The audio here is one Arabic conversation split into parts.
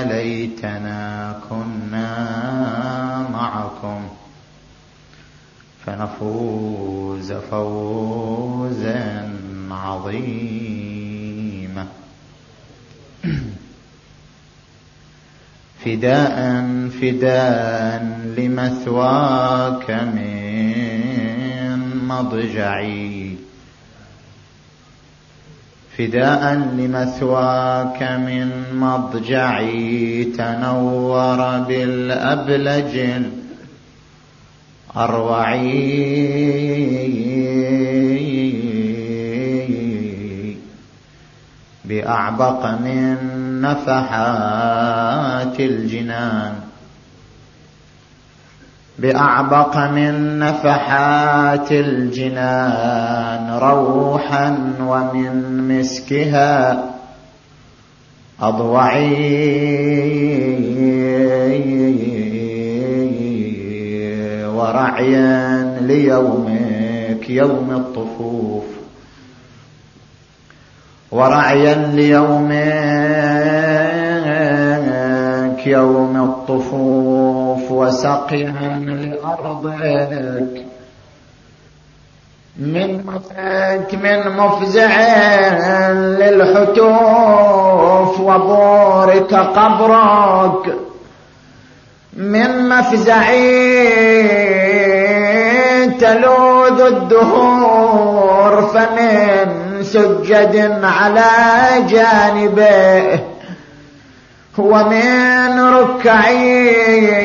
يا ليتنا كنا معكم فنفوز فوزا عظيما. فداء فداء لمثواك من مضجعي، فداء لمثواك من مضجعي، تنور بالأبلج الأروعي، بأعبق من نفحات الجنان، بأعبق من نفحات الجنان روحا، ومن مسكها أضوعي، ورعيا ليومك يوم الطفوف، ورعيا ليومك يوم الطفوف، وسقيا لأرضك من مفزع للحتوف، وبورك قبرك من مفزعي، تلوذ الدهور، فمن سجد على جانبه، ومن ركعي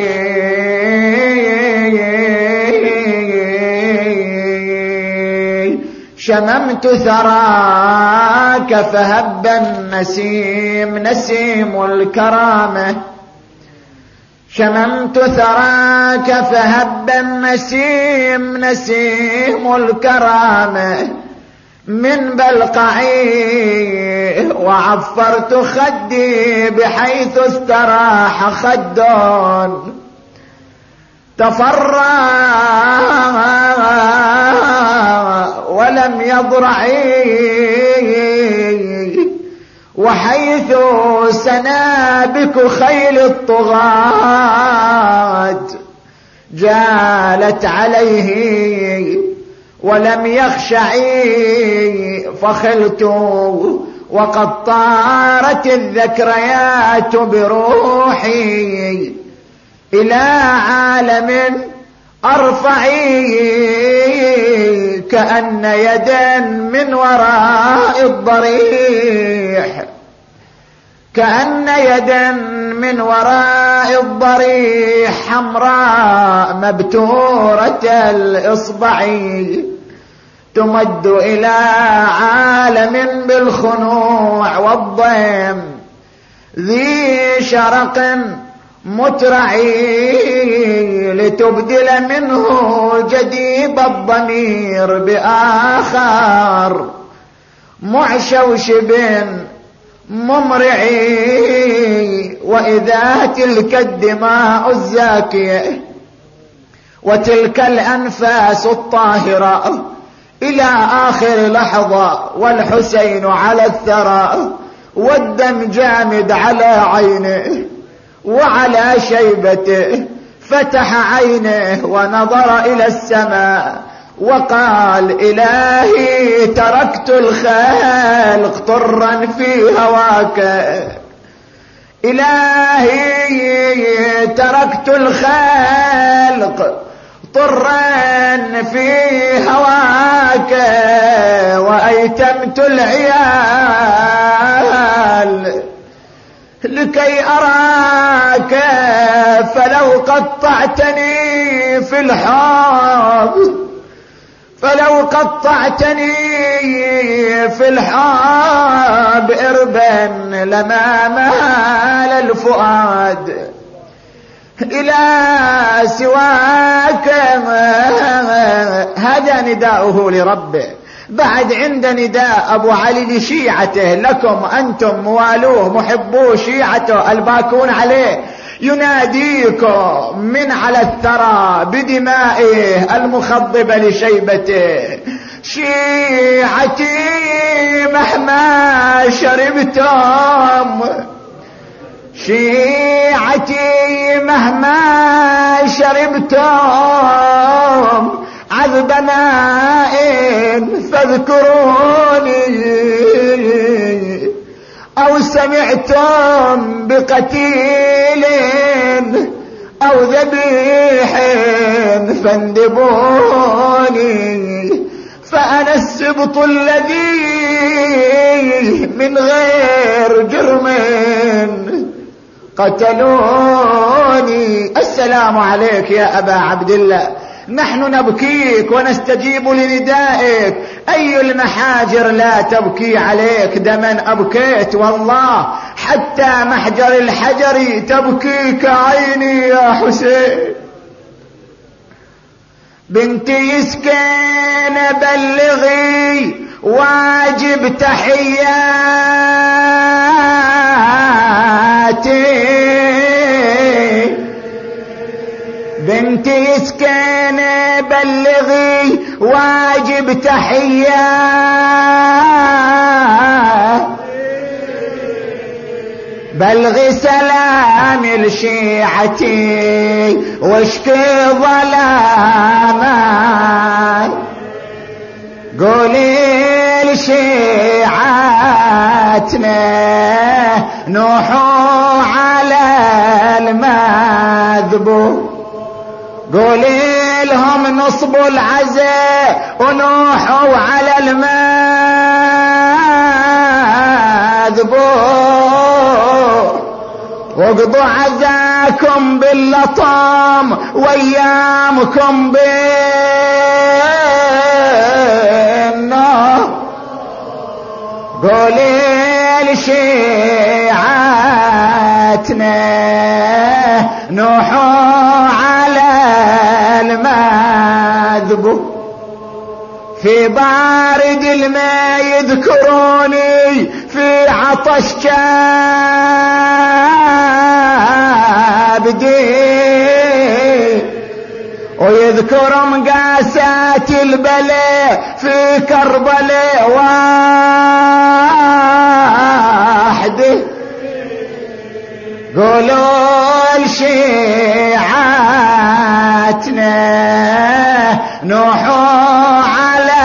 شممت ثراك، فهب النسيم نسيم الكرامة، شممت ثراك فهب النسيم نسيم الكرامة من بلقعي، وعفرت خدي بحيث استراح خد، تفرع ولم يضرعي، وحيث سنابك خيل الطغاة جالت عليه ولم يخشعي، فخلت وقد طارت الذكريات بروحي إلى عالم أرفعي، كأن يدا من وراء الضريح، كأن يدا من وراء الضريح، حمراء مبتورة الإصبع، تمد إلى عالم بالخنوع والضيم، ذي شرق مترعي، لتبدل منه جديب الضمير بآخر معشوشب ممرعي، وإذا تلك الدماء الزاكية وتلك الأنفاس الطاهرة إلى آخر لحظة، والحسين على الثرى، والدم جامد على عينه وعلى شيبته، فتح عينه ونظر إلى السماء وقال: إلهي تركت الخلق طرا في هواك، إلهي تركت الخلق طرا في هواك، وأيتمت العيال لكي أراك، فلو قطعتني في الحب، فلو قطعتني في الحب إربا لما مال الفؤاد إلى سواك. هذا نداؤه لربه. بعد عند نداء أبو علي لشيعته: لكم أنتم موالوه محبوه شيعته الباكون عليه، يناديكم من على الثرى بدمائه المخضبة لشيبته: شيعتي مهما شربتم، شيعتي مهما شربتم عذب ماء فاذكروني، أو سمعتم بقتيل أو ذبيح فاندبوني، فأنا السبط الذي من غير جرم قتلوني. السلام عليك يا أبا عبد الله، نحن نبكيك ونستجيب لندائك، أي المحاجر لا تبكي عليك دما أبكيت والله، حتى محجر الحجر تبكيك عيني يا حسين. بنتي يسكن بلغي واجب تحياتي، بنتي يسكن بلغي واجب تحياتي، بلغي سلام لشيعتي واشكي ظلاما، قولي لشيعتنا نوحوا على المذبوح، قولي لهم نصبوا العزاء ونوحوا على المذبوح، وقضوا عزاكم باللطام وايامكم بالنار، قولي لشيعتنا نوحوا على المذبوح، في بارد الماء يذكروني في عطش كبدي، ويذكر مقاسات البلاء في كربلاء وحده، قولوا لشيعتنا نوحوا على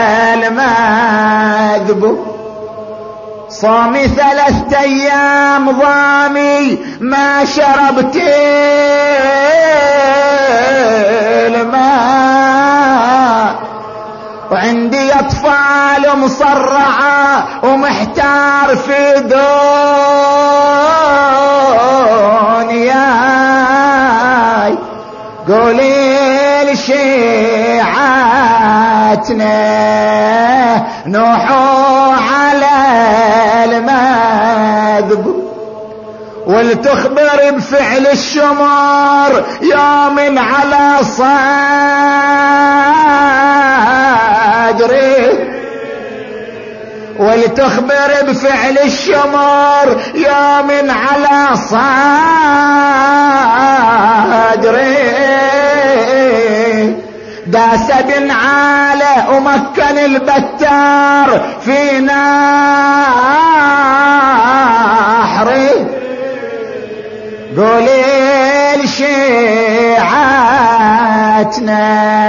المذبوح، صامي 3 أيام ضامي ما شربت الماء، وعندي أطفال مصرعة ومحتار في دنياي، قولي لشيعتنا نوحوا على المذبوح، ولتخبر بفعل الشمار يوم على صدري، ولتخبر بفعل الشمار يوم على صدري، داس بن عالة ومكن البتار في نحري، قولي لشيعتنا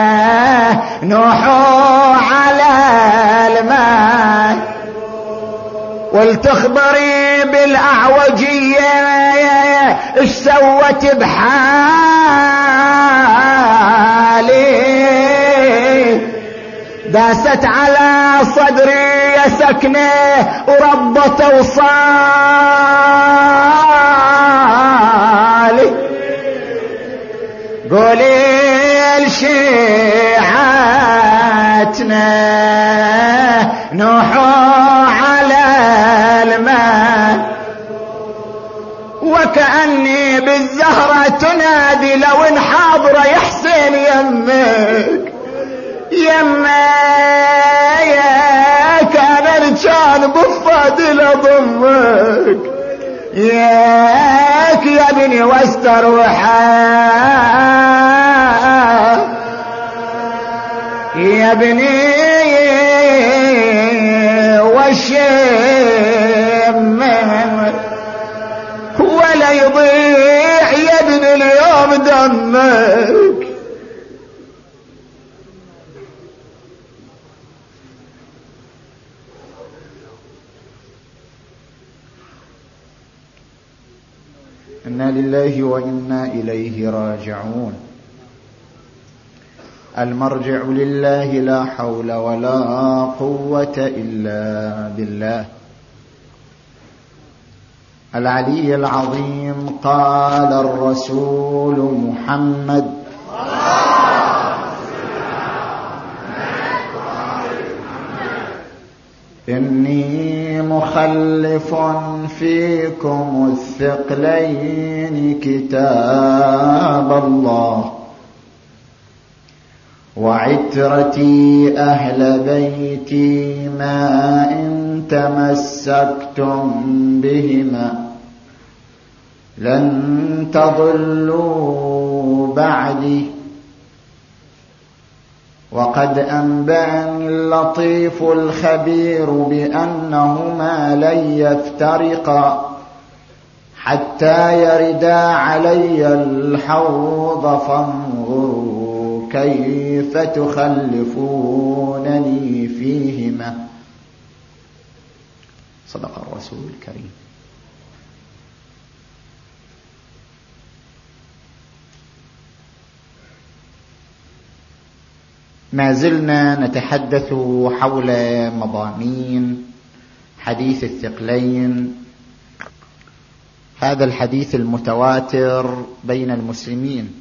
نوحوا على الماء، ولتخبري بالأعوجية ايش سوت بحالي، داست على صدري يا سكنة وربط وصالي، قولي لشيعتنا نوحوا على الماء، وكأني بالزهرة تنادي لو ان حاضر يا حسين يمك يمك، انا كان بفضل اضمك ياك يا ابني واستروحا يا ابني وشم، ولا يضيع يا ابن اليوم دمك. إنا لله وإنا إليه راجعون. المرجع لله لا حول ولا قوة إلا بالله العلي العظيم. قال الرسول محمد إني مخلف فيكم الثقلين كتاب الله وعترتي أهل بيتي ما إن تمسكتم بهما لن تضلوا بعدي. وقد أنبأني اللطيف الخبير بأنهما لن يفترقا حتى يردا علي الحوض فانظروا كيف تخلفونني فيهما. صدق الرسول الكريم. ما زلنا نتحدث حول مضامين حديث الثقلين، هذا الحديث المتواتر بين المسلمين.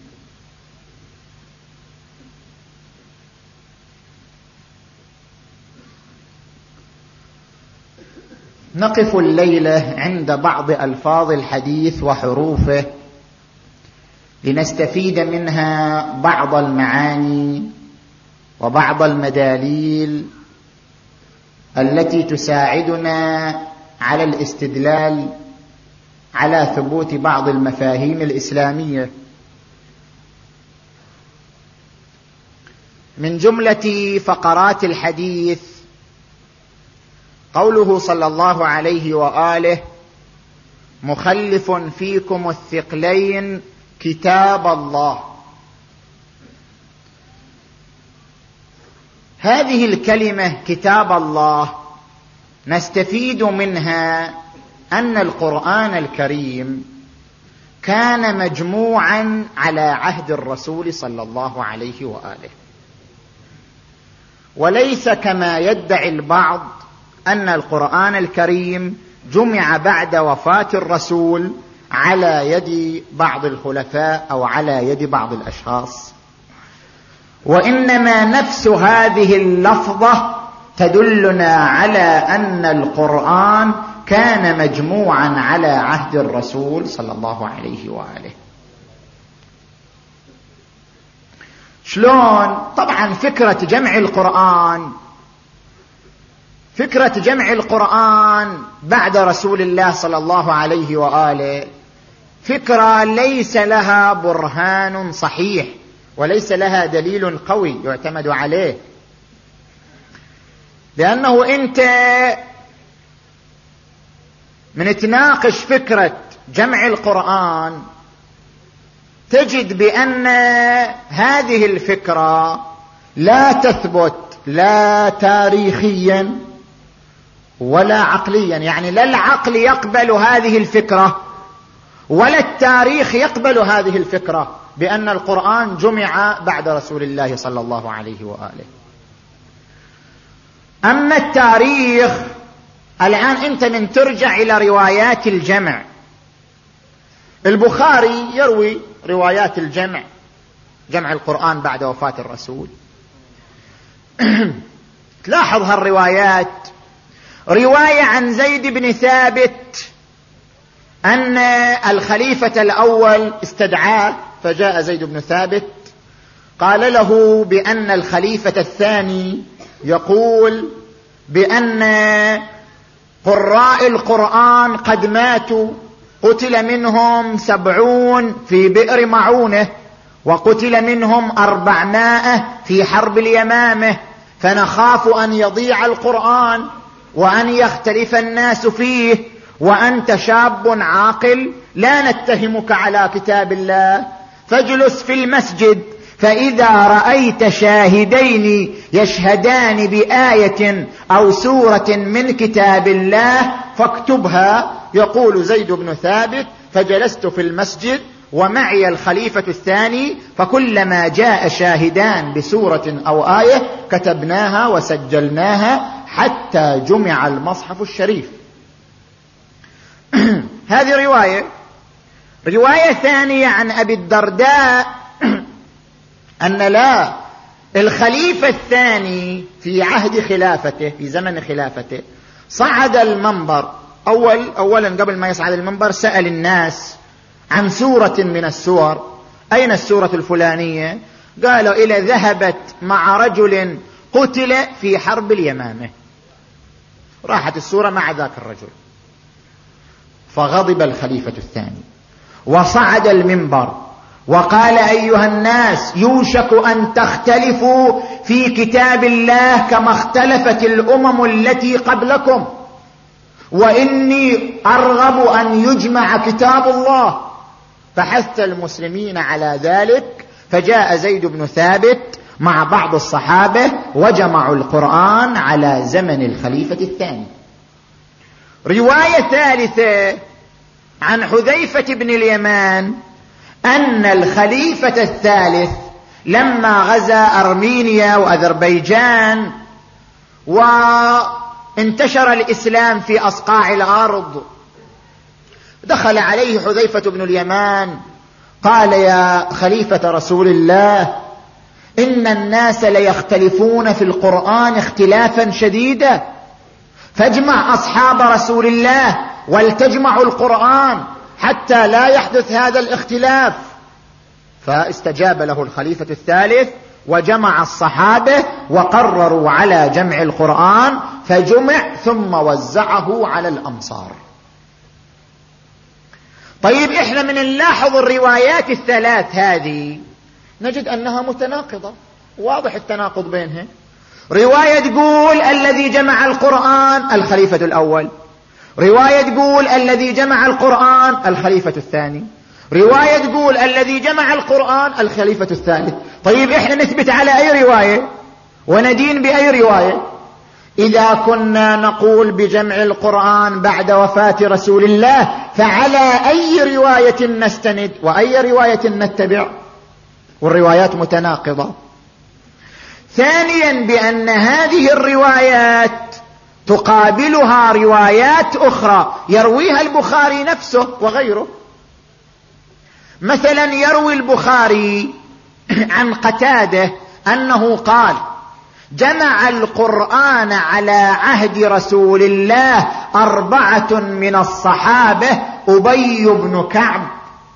نقف الليلة عند بعض ألفاظ الحديث وحروفه لنستفيد منها بعض المعاني وبعض المداليل التي تساعدنا على الاستدلال على ثبوت بعض المفاهيم الإسلامية. من جملة فقرات الحديث قوله صلى الله عليه وآله مخلف فيكم الثقلين كتاب الله. هذه الكلمة كتاب الله نستفيد منها أن القرآن الكريم كان مجموعا على عهد الرسول صلى الله عليه وآله، وليس كما يدعي البعض أن القرآن الكريم جمع بعد وفاة الرسول على يد بعض الخلفاء أو على يد بعض الأشخاص، وإنما نفس هذه اللفظة تدلنا على أن القرآن كان مجموعا على عهد الرسول صلى الله عليه وآله. شلون؟ طبعا فكرة جمع القرآن بعد رسول الله صلى الله عليه وآله فكرة ليس لها برهان صحيح وليس لها دليل قوي يعتمد عليه، لأنه أنت من تناقش فكرة جمع القرآن تجد بأن هذه الفكرة لا تثبت لا تاريخيا ولا عقليا، يعني لا العقل يقبل هذه الفكرة ولا التاريخ يقبل هذه الفكرة بأن القرآن جمع بعد رسول الله صلى الله عليه وآله. أما التاريخ الآن أنت من ترجع إلى روايات الجمع، البخاري يروي روايات جمع القرآن بعد وفاة الرسول. تلاحظ هالروايات، رواية عن زيد بن ثابت أن الخليفة الأول استدعاه فجاء زيد بن ثابت قال له بأن الخليفة الثاني يقول بأن قراء القرآن قد ماتوا، قتل منهم 70 في بئر معونة وقتل منهم 400 في حرب اليمامة، فنخاف أن يضيع القرآن وأن يختلف الناس فيه وأنت شاب عاقل لا نتهمك على كتاب الله، فاجلس في المسجد، فإذا رأيت شاهدين يشهدان بآية أو سورة من كتاب الله فاكتبها. يقول زيد بن ثابت: فجلست في المسجد ومعي الخليفة الثاني، فكلما جاء شاهدان بسورة أو آية كتبناها وسجلناها حتى جمع المصحف الشريف. هذه رواية ثانية عن أبي الدرداء أن لا، الخليفة الثاني في عهد خلافته، في زمن خلافته، صعد المنبر. أولا قبل ما يصعد المنبر سأل الناس عن سورة من السور: أين السورة الفلانية؟ قالوا: إلى ذهبت مع رجل قتل في حرب اليمامة. راحت السورة مع ذاك الرجل. فغضب الخليفة الثاني وصعد المنبر وقال: أيها الناس، يوشك أن تختلفوا في كتاب الله كما اختلفت الأمم التي قبلكم، وإني أرغب أن يجمع كتاب الله. فحث المسلمين على ذلك، فجاء زيد بن ثابت مع بعض الصحابة وجمعوا القرآن على زمن الخليفة الثاني. رواية ثالثة عن حذيفة بن اليمان أن الخليفة الثالث لما غزا أرمينيا وأذربيجان وانتشر الإسلام في أصقاع الأرض، دخل عليه حذيفة بن اليمان قال: يا خليفة رسول الله، إن الناس ليختلفون في القرآن اختلافا شديدا، فاجمع أصحاب رسول الله ولتجمعوا القرآن حتى لا يحدث هذا الاختلاف. فاستجاب له الخليفة الثالث وجمع الصحابة وقرروا على جمع القرآن، فجمع ثم وزعه على الأمصار. طيب، احنا من نلاحظ الروايات الثلاث هذه نجد أنها متناقضة، واضح التناقض بينها. رواية تقول الذي جمع القرآن الخليفة الأول، رواية تقول الذي جمع القرآن الخليفة الثاني، رواية تقول الذي جمع القرآن الخليفة الثالث. طيب، احنا نثبت على أي رواية وندين بأي رواية؟ إذا كنا نقول بجمع القرآن بعد وفاة رسول الله، فعلى أي رواية نستند وأي رواية نتبع؟ والروايات متناقضة. ثانيا، بأن هذه الروايات تقابلها روايات أخرى يرويها البخاري نفسه وغيره. مثلا يروي البخاري عن قتادة أنه قال: جمع القرآن على عهد رسول الله 4 من الصحابة: أبي بن كعب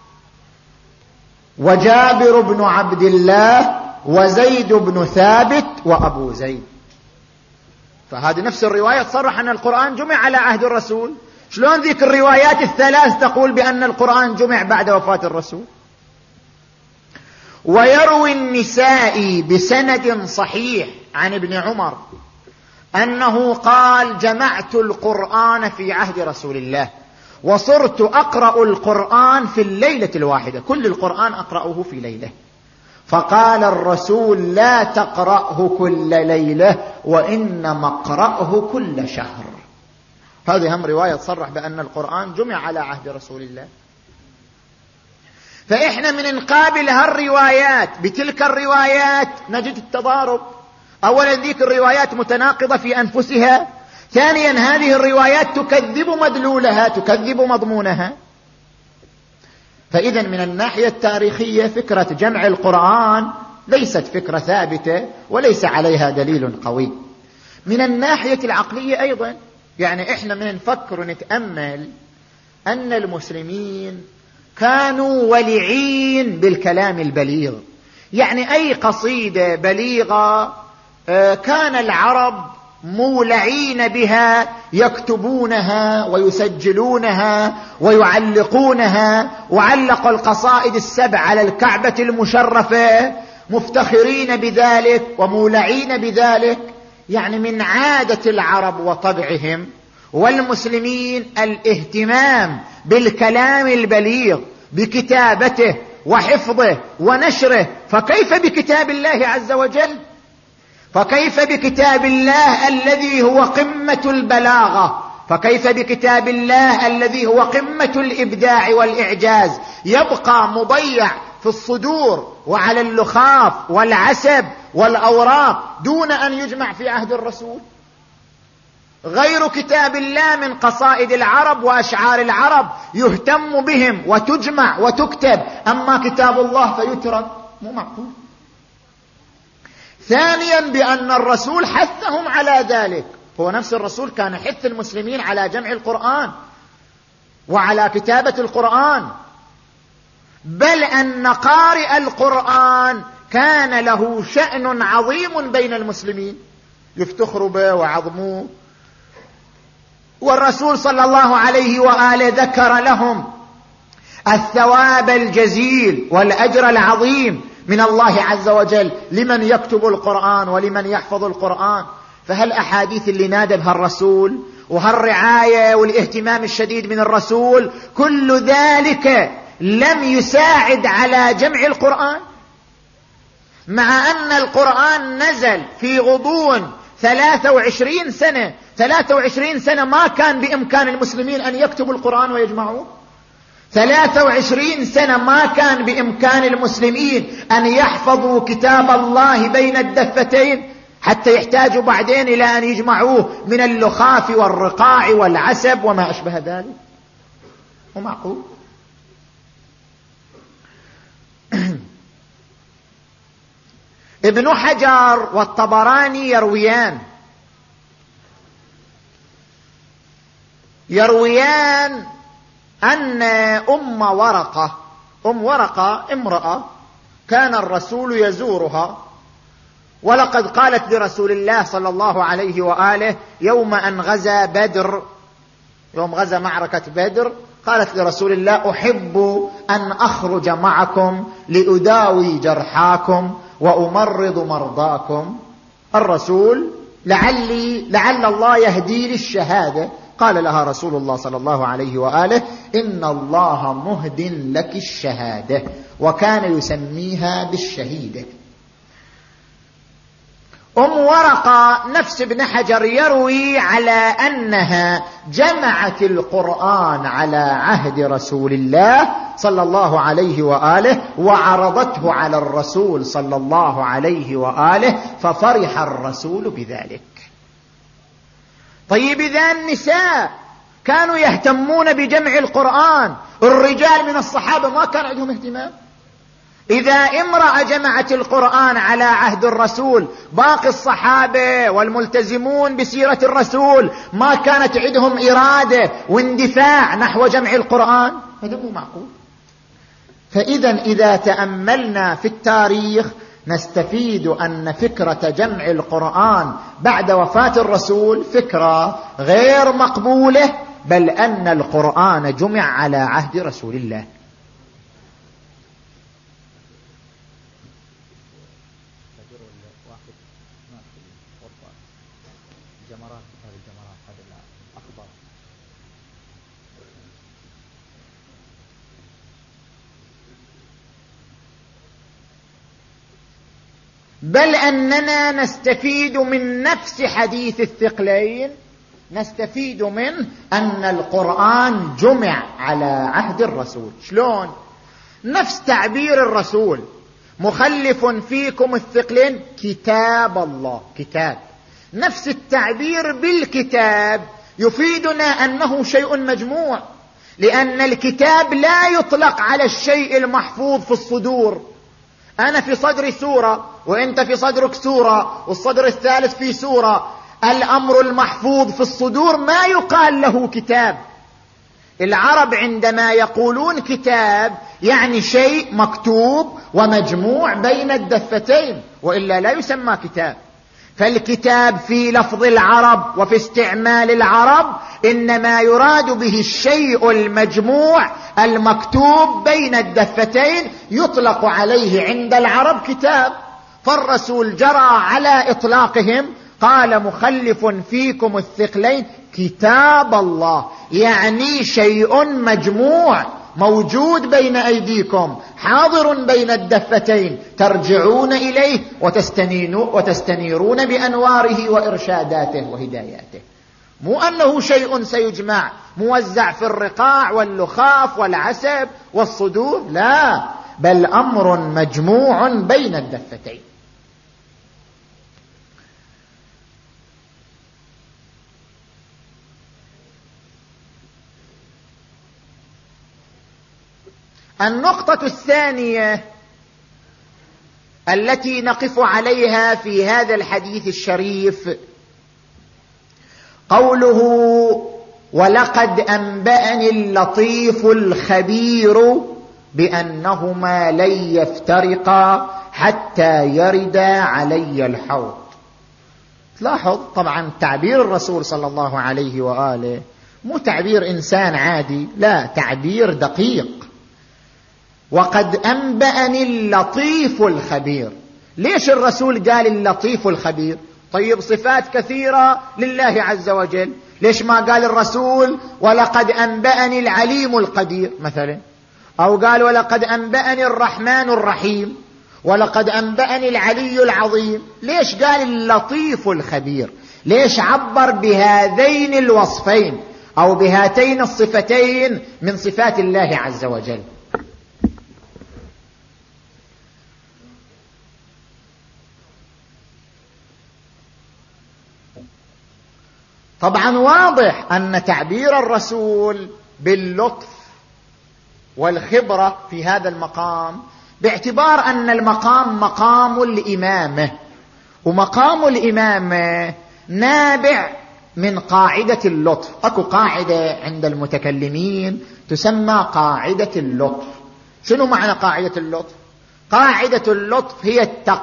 وجابر بن عبد الله وزيد بن ثابت وأبو زيد. فهذه نفس الرواية تصرح أن القرآن جمع على عهد الرسول. شلون ذيك الروايات الثلاث تقول بأن القرآن جمع بعد وفاة الرسول؟ ويروي النسائي بسند صحيح عن ابن عمر أنه قال: جمعت القرآن في عهد رسول الله وصرت أقرأ القرآن في الليلة الواحدة، كل القرآن أقرأه في ليلة. فقال الرسول: لا تقرأه كل ليلة، وإنما اقرأه كل شهر. هذه هم رواية تصرح بأن القرآن جمع على عهد رسول الله. فإحنا من نقابل هالروايات بتلك الروايات نجد التضارب. أولا، ذيك الروايات متناقضة في أنفسها. ثانيا، هذه الروايات تكذب مدلولها، تكذب مضمونها. فإذا من الناحية التاريخية فكرة جمع القرآن ليست فكرة ثابتة وليس عليها دليل قوي. من الناحية العقلية أيضا، يعني إحنا من نفكر ونتأمل أن المسلمين كانوا ولعين بالكلام البليغ. يعني أي قصيدة بليغة كان العرب مولعين بها، يكتبونها ويسجلونها ويعلقونها، وعلقوا القصائد 7 على الكعبة المشرفة مفتخرين بذلك ومولعين بذلك. يعني من عادة العرب وطبعهم والمسلمين الاهتمام بالكلام البليغ بكتابته وحفظه ونشره، فكيف بكتاب الله عز وجل؟ فكيف بكتاب الله الذي هو قمة البلاغة؟ فكيف بكتاب الله الذي هو قمة الإبداع والإعجاز يبقى مضيع في الصدور وعلى اللخاف والعسب والأوراق دون أن يجمع في عهد الرسول؟ غير كتاب الله من قصائد العرب وأشعار العرب يهتم بهم وتجمع وتكتب، أما كتاب الله فيترك، مو معقول. ثانيا بأن الرسول حثهم على ذلك، هو نفس الرسول كان يحث المسلمين على جمع القرآن وعلى كتابة القرآن، بل أن قارئ القرآن كان له شأن عظيم بين المسلمين يفتخروا به وعظموه، والرسول صلى الله عليه وآله ذكر لهم الثواب الجزيل والأجر العظيم من الله عز وجل لمن يكتب القرآن ولمن يحفظ القرآن. فهالأحاديث اللي نادى بها الرسول وهالرعاية والاهتمام الشديد من الرسول كل ذلك لم يساعد على جمع القرآن، مع أن القرآن نزل في غضون 23 سنة. 23 سنة ما كان بإمكان المسلمين أن يكتبوا القرآن ويجمعوه. 23 سنة ما كان بإمكان المسلمين أن يحفظوا كتاب الله بين الدفتين حتى يحتاجوا بعدين إلى أن يجمعوه من اللخاف والرقاع والعسب وما أشبه ذلك. مو معقول. ابن حجر والطبراني يرويان أن أم ورقة امرأة كان الرسول يزورها، ولقد قالت لرسول الله صلى الله عليه وآله يوم أن غزا بدر، يوم غزا معركة بدر، قالت لرسول الله أحب أن أخرج معكم لأداوي جرحاكم وأمرض مرضاكم. الرسول لعل الله يهدي للشهادة، قال لها رسول الله صلى الله عليه وآله إن الله مهد لك الشهادة، وكان يسميها بالشهيدة. ورقة نفس ابن حجر يروي على أنها جمعت القرآن على عهد رسول الله صلى الله عليه وآله وعرضته على الرسول صلى الله عليه وآله ففرح الرسول بذلك. طيب إذا النساء كانوا يهتمون بجمع القرآن، الرجال من الصحابة ما كان عندهم اهتمام. إذا امرأة جمعت القرآن على عهد الرسول، باقي الصحابة والملتزمون بسيرة الرسول ما كانت عندهم إرادة واندفاع نحو جمع القرآن؟ هذا مو معقول. فإذا إذا تأملنا في التاريخ نستفيد أن فكرة جمع القرآن بعد وفاة الرسول فكرة غير مقبولة، بل أن القرآن جمع على عهد رسول الله. بل أننا نستفيد من نفس حديث الثقلين، نستفيد منه أن القرآن جمع على عهد الرسول. شلون؟ نفس تعبير الرسول مخلف فيكم الثقلين كتاب الله، كتاب، نفس التعبير بالكتاب يفيدنا أنه شيء مجموع، لأن الكتاب لا يطلق على الشيء المحفوظ في الصدور. أنا في صدري سورة وأنت في صدرك سورة والصدر الثالث في سورة، الأمر المحفوظ في الصدور ما يقال له كتاب. العرب عندما يقولون كتاب يعني شيء مكتوب ومجموع بين الدفتين، وإلا لا يسمى كتاب. فالكتاب في لفظ العرب وفي استعمال العرب إنما يراد به الشيء المجموع المكتوب بين الدفتين، يطلق عليه عند العرب كتاب. فالرسول جرى على إطلاقهم، قال مخلف فيكم الثقلين كتاب الله، يعني شيء مجموع موجود بين أيديكم، حاضر بين الدفتين، ترجعون إليه وتستنيرون بأنواره وإرشاداته وهداياته. مو أنه شيء سيجمع موزع في الرقاع واللخاف والعسب والصدور، لا، بل أمر مجموع بين الدفتين. النقطة الثانية التي نقف عليها في هذا الحديث الشريف قوله: ولقد أنبأني اللطيف الخبير بأنهما لن يفترقا حتى يردا علي الحوض. تلاحظ طبعا تعبير الرسول صلى الله عليه وآله مو تعبير إنسان عادي، لا، تعبير دقيق. وقد أنبأني اللطيف الخبير. ليش الرسول قال اللطيف الخبير؟ طيب صفات كثيرة لله عز وجل، ليش ما قال الرسول ولقد أنبأني العليم القدير مثلا، أو قال ولقد أنبأني الرحمن الرحيم، ولقد أنبأني العلي العظيم؟ ليش قال اللطيف الخبير؟ ليش عبر بهذين الوصفين أو بهاتين الصفتين من صفات الله عز وجل؟ طبعا واضح أن تعبير الرسول باللطف والخبرة في هذا المقام باعتبار أن المقام مقام الإمامة، ومقام الإمامة نابع من قاعدة اللطف. أكو قاعدة عند المتكلمين تسمى قاعدة اللطف. شنو معنى قاعدة اللطف؟ قاعدة اللطف هي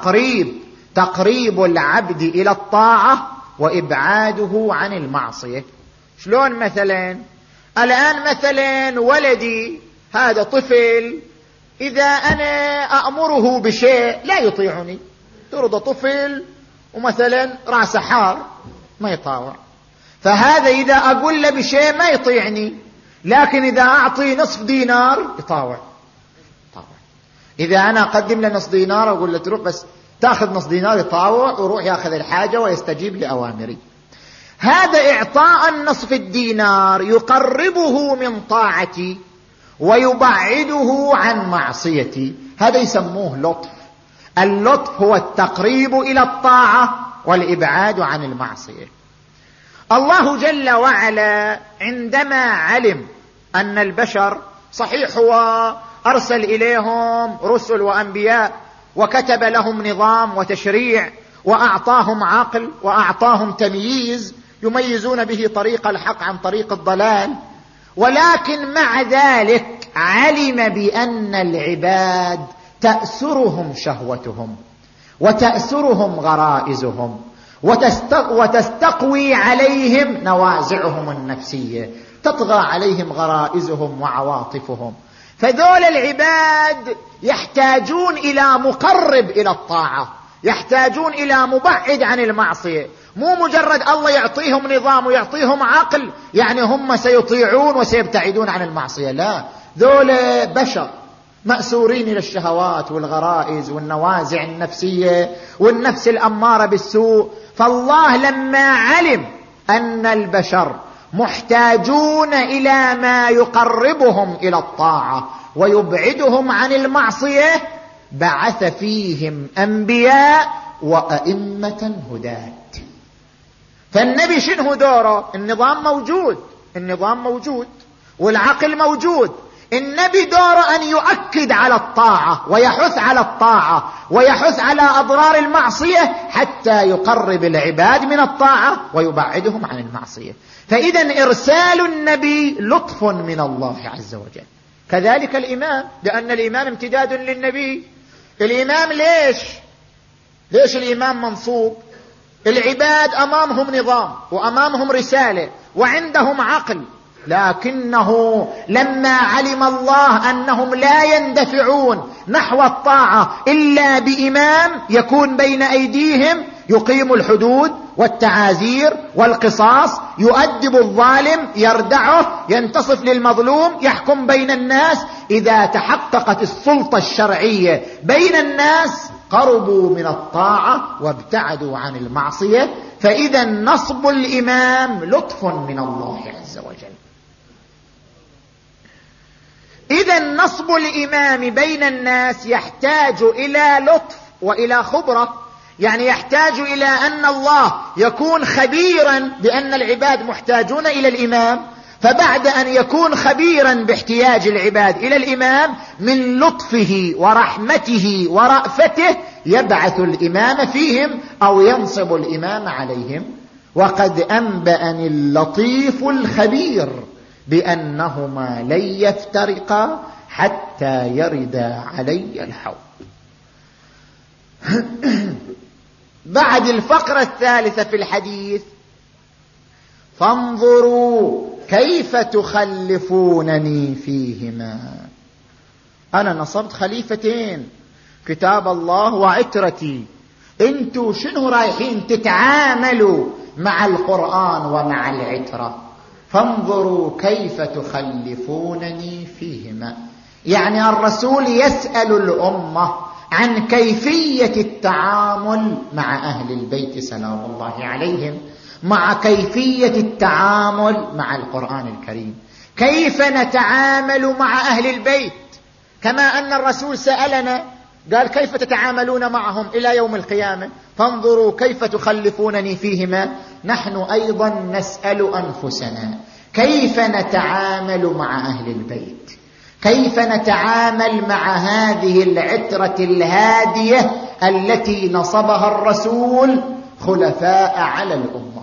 تقريب العبد إلى الطاعة وإبعاده عن المعصية. شلون مثلا؟ الآن مثلا ولدي هذا طفل، إذا أنا أأمره بشيء لا يطيعني. ترضى طفل ومثلا رأس حار ما يطاوع، فهذا إذا أقول له بشيء ما يطيعني، لكن إذا أعطي نصف دينار يطاوع. إذا أنا أقدم له نصف دينار أقول له تروح بس تأخذ نصف دينار يطاوع ويروح يأخذ الحاجة ويستجيب لأوامري. هذا إعطاء نصف الدينار يقربه من طاعتي ويبعده عن معصيتي، هذا يسموه لطف. اللطف هو التقريب إلى الطاعة والإبعاد عن المعصية. الله جل وعلا عندما علم أن البشر صحيح هو أرسل إليهم رسل وأنبياء وكتب لهم نظام وتشريع وأعطاهم عقل وأعطاهم تمييز يميزون به طريق الحق عن طريق الضلال، ولكن مع ذلك علم بأن العباد تأسرهم شهوتهم وتأسرهم غرائزهم وتستقوي عليهم نوازعهم النفسية، تطغى عليهم غرائزهم وعواطفهم. فذول العباد يحتاجون إلى مقرب إلى الطاعة، يحتاجون إلى مبعد عن المعصية. مو مجرد الله يعطيهم نظام ويعطيهم عقل يعني هم سيطيعون وسيبتعدون عن المعصية، لا، ذول بشر مأسورين إلى الشهوات والغرائز والنوازع النفسية والنفس الأمارة بالسوء. فالله لما علم أن البشر محتاجون إلى ما يقربهم إلى الطاعة ويبعدهم عن المعصية بعث فيهم أنبياء وأئمة هداة. فالنبي شنو دوره؟ النظام موجود والعقل موجود. النبي دوره أن يؤكد على الطاعة ويحث على الطاعة ويحث على أضرار المعصية حتى يقرب العباد من الطاعة ويبعدهم عن المعصية. فإذا إرسال النبي لطف من الله عز وجل. كذلك الإمام، لأن الإمام امتداد للنبي. الإمام ليش الإمام منصوب؟ العباد أمامهم نظام وأمامهم رسالة وعندهم عقل، لكنه لما علم الله أنهم لا يندفعون نحو الطاعة إلا بإمام يكون بين أيديهم يقيم الحدود والتعازير والقصاص، يؤدب الظالم، يردعه، ينتصف للمظلوم، يحكم بين الناس. إذا تحققت السلطة الشرعية بين الناس قربوا من الطاعة وابتعدوا عن المعصية. فإذا نصب الإمام لطف من الله عز وجل. إذا نصب الإمام بين الناس يحتاج إلى لطف وإلى خبرة، يعني يحتاج إلى أن الله يكون خبيرا بأن العباد محتاجون إلى الإمام، فبعد أن يكون خبيرا باحتياج العباد إلى الإمام من لطفه ورحمته ورأفته يبعث الإمام فيهم أو ينصب الإمام عليهم. وقد أنبأني اللطيف الخبير بأنهما لن يفترقا حتى يردا علي الحوض. بعد الفقرة الثالثة في الحديث: فانظروا كيف تخلفونني فيهما. أنا نصبت خليفتين، كتاب الله وعترتي، انتوا شنو رايحين تتعاملوا مع القرآن ومع العترة؟ فانظروا كيف تخلفونني فيهما. يعني الرسول يسأل الأمة عن كيفية التعامل مع أهل البيت سلام الله عليهم، مع كيفية التعامل مع القرآن الكريم، كيف نتعامل مع أهل البيت، كما أن الرسول سألنا قال كيف تتعاملون معهم إلى يوم القيامة. فانظروا كيف تخلفونني فيهما. نحن أيضا نسأل أنفسنا كيف نتعامل مع أهل البيت، كيف نتعامل مع هذه العترة الهادية التي نصبها الرسول خلفاء على الأمة.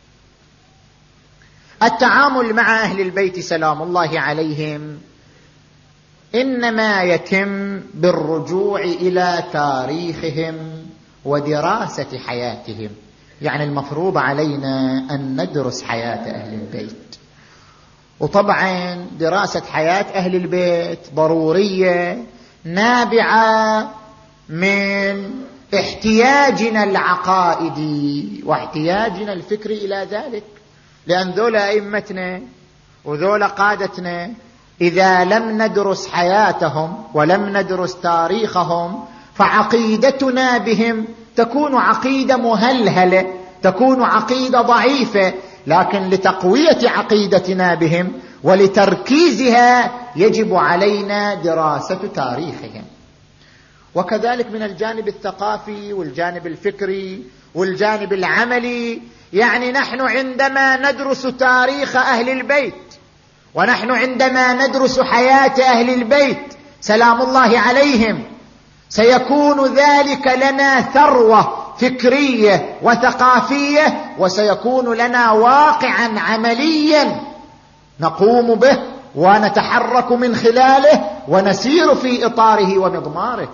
التعامل مع أهل البيت سلام الله عليهم إنما يتم بالرجوع إلى تاريخهم ودراسة حياتهم. يعني المفروض علينا أن ندرس حياة أهل البيت، وطبعا دراسة حياة أهل البيت ضرورية نابعة من احتياجنا العقائدي واحتياجنا الفكري إلى ذلك، لأن ذولا أئمتنا وذولا قادتنا إذا لم ندرس حياتهم ولم ندرس تاريخهم فعقيدتنا بهم تكون عقيدة مهلهلة، تكون عقيدة ضعيفة. لكن لتقوية عقيدتنا بهم ولتركيزها يجب علينا دراسة تاريخهم. وكذلك من الجانب الثقافي والجانب الفكري والجانب العملي. يعني نحن عندما ندرس تاريخ أهل البيت ونحن عندما ندرس حياة أهل البيت سلام الله عليهم سيكون ذلك لنا ثروة فكرية وثقافية، وسيكون لنا واقعا عمليا نقوم به ونتحرك من خلاله ونسير في إطاره ومضماره.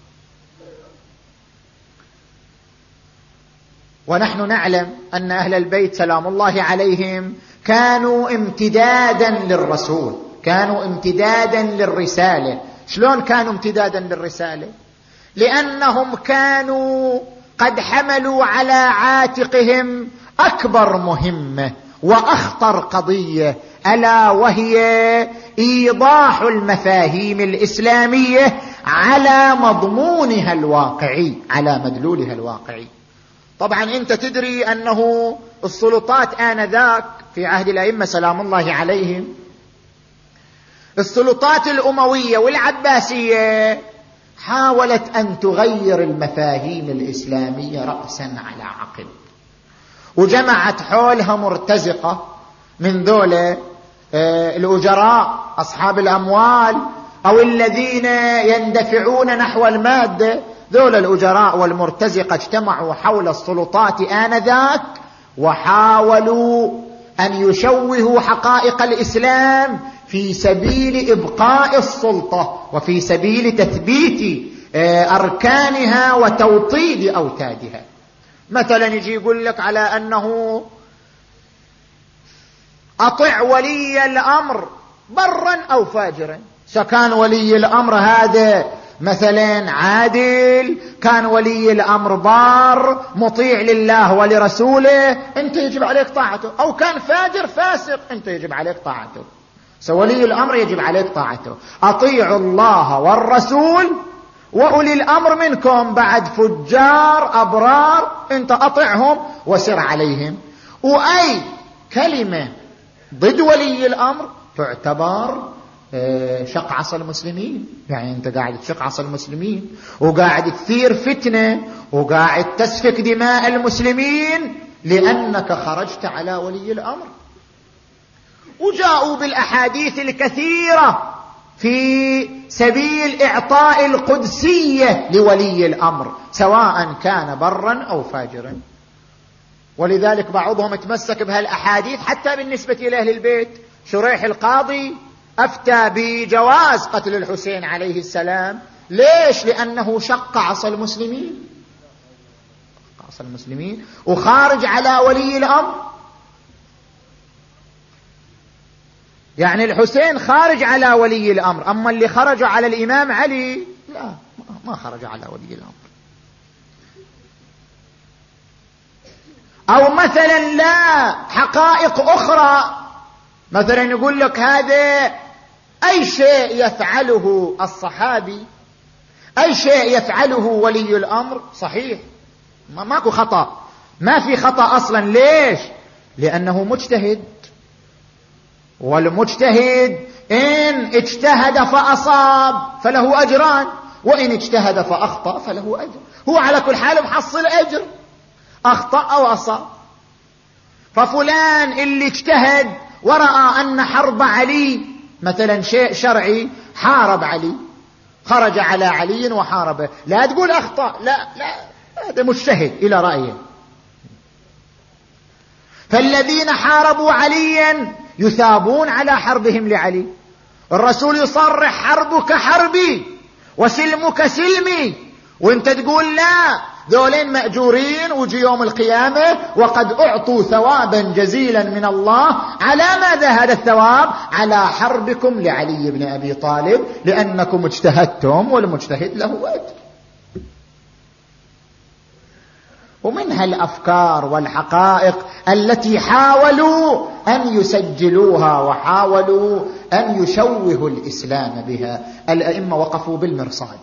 ونحن نعلم أن أهل البيت سلام الله عليهم كانوا امتدادا للرسول، كانوا امتدادا للرسالة. شلون كانوا امتدادا للرسالة؟ لأنهم كانوا قد حملوا على عاتقهم أكبر مهمة وأخطر قضية، ألا وهي إيضاح المفاهيم الإسلامية على مضمونها الواقعي، على مدلولها الواقعي. طبعا أنت تدري أنه السلطات آنذاك في عهد الأئمة سلام الله عليهم، السلطات الأموية والعباسية حاولت أن تغير المفاهيم الإسلامية رأسا على عقب، وجمعت حولها مرتزقة من ذولا الأجراء أصحاب الأموال أو الذين يندفعون نحو المادة. ذولا الأجراء والمرتزقة اجتمعوا حول السلطات آنذاك وحاولوا أن يشوهوا حقائق الإسلام في سبيل إبقاء السلطة وفي سبيل تثبيت أركانها وتوطيد أوتادها. مثلا يجي يقول لك على أنه أطع ولي الأمر برا أو فاجرا، سكان ولي الأمر هذا مثلا عادل، كان ولي الأمر بار مطيع لله ولرسوله، أنت يجب عليك طاعته. أو كان فاجر فاسق، أنت يجب عليك طاعته. ولي الأمر يجب عليك طاعته. أطيعوا الله والرسول وأولي الأمر منكم، بعد فجار أبرار أنت أطعهم وسر عليهم. وأي كلمة ضد ولي الأمر تعتبر شق عصا المسلمين. يعني أنت قاعد تشق عصا المسلمين، وقاعد تثير فتنة، وقاعد تسفك دماء المسلمين لأنك خرجت على ولي الأمر. وجاءوا بالأحاديث الكثيرة في سبيل إعطاء القدسية لولي الأمر، سواء كان برا أو فاجرا. ولذلك بعضهم تمسك بهالأحاديث حتى بالنسبة إلى أهل البيت. شريح القاضي أفتى بجواز قتل الحسين عليه السلام. ليش؟ لأنه شق عصا المسلمين، عصا المسلمين، وخارج على ولي الأمر. يعني الحسين خارج على ولي الأمر، أما اللي خرجوا على الإمام علي لا، ما خرج على ولي الأمر. أو مثلا لا، حقائق أخرى، مثلا يقول لك هذا أي شيء يفعله الصحابي، أي شيء يفعله ولي الأمر صحيح، ماكو خطأ، ما في خطأ أصلا. ليش؟ لأنه مجتهد، والمجتهد إن اجتهد فأصاب فله أجران، وإن اجتهد فأخطأ فله أجر. هو على كل حال محصل أجر، أخطأ أو أصاب. ففلان اللي اجتهد ورأى أن حرب علي مثلا شيء شرعي، حارب علي، خرج على علي وحاربه، لا تقول أخطأ، لا لا، هذا مجتهد إلى رأيه. فالذين حاربوا عليا يثابون على حربهم لعلي. الرسول يصرح حربك حربي وسلمك سلمي، وانت تقول لا، ذولين مأجورين وجي يوم القيامة وقد أعطوا ثوابا جزيلا من الله. على ماذا هذا الثواب؟ على حربكم لعلي بن أبي طالب، لأنكم اجتهدتم والمجتهد له أجر. ومنها الأفكار والحقائق التي حاولوا أن يسجلوها وحاولوا أن يشوهوا الإسلام بها. الأئمة وقفوا بالمرصاد،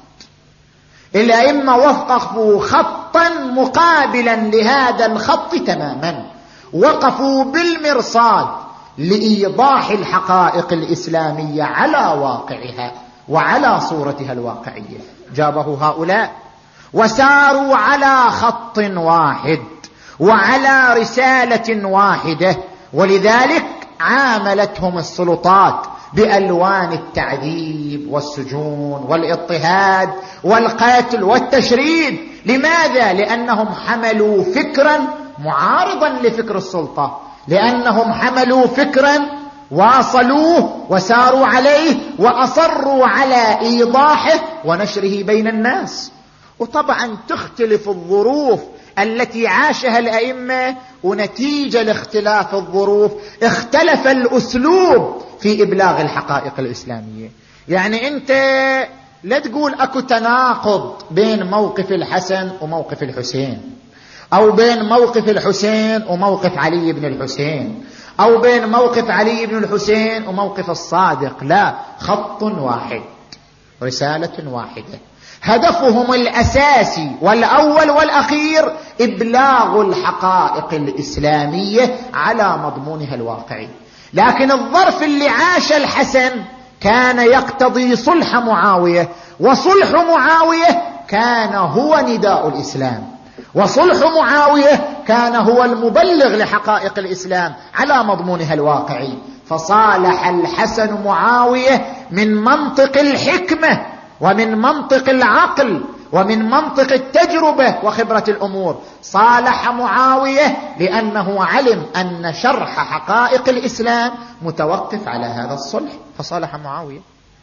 الأئمة وقفوا خطا مقابلا لهذا الخط تماما، وقفوا بالمرصاد لإيضاح الحقائق الإسلامية على واقعها وعلى صورتها الواقعية. جابه هؤلاء وساروا على خط واحد وعلى رسالة واحدة، ولذلك عاملتهم السلطات بألوان التعذيب والسجون والاضطهاد والقتل والتشريد. لماذا؟ لأنهم حملوا فكرا معارضا لفكر السلطة، لأنهم حملوا فكرا واصلوه وساروا عليه وأصروا على إيضاحه ونشره بين الناس. وطبعا تختلف الظروف التي عاشها الأئمة، ونتيجة لاختلاف الظروف اختلف الأسلوب في إبلاغ الحقائق الإسلامية. يعني أنت لا تقول أكو تناقض بين موقف الحسن وموقف الحسين، أو بين موقف الحسين وموقف علي بن الحسين، أو بين موقف علي بن الحسين وموقف الصادق. لا، خط واحد، رسالة واحدة، هدفهم الأساسي والأول والأخير إبلاغ الحقائق الإسلامية على مضمونها الواقعي. لكن الظرف اللي عاش الحسن كان يقتضي صلح معاوية، وصلح معاوية كان هو نداء الإسلام، وصلح معاوية كان هو المبلغ لحقائق الإسلام على مضمونها الواقعي. فصالح الحسن معاوية من منطق الحكمة ومن منطق العقل ومن منطق التجربة وخبرة الأمور. صالح معاوية لأنه علم أن شرح حقائق الإسلام متوقف على هذا الصلح، فصالح معاوية.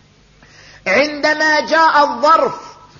عندما جاء الظرف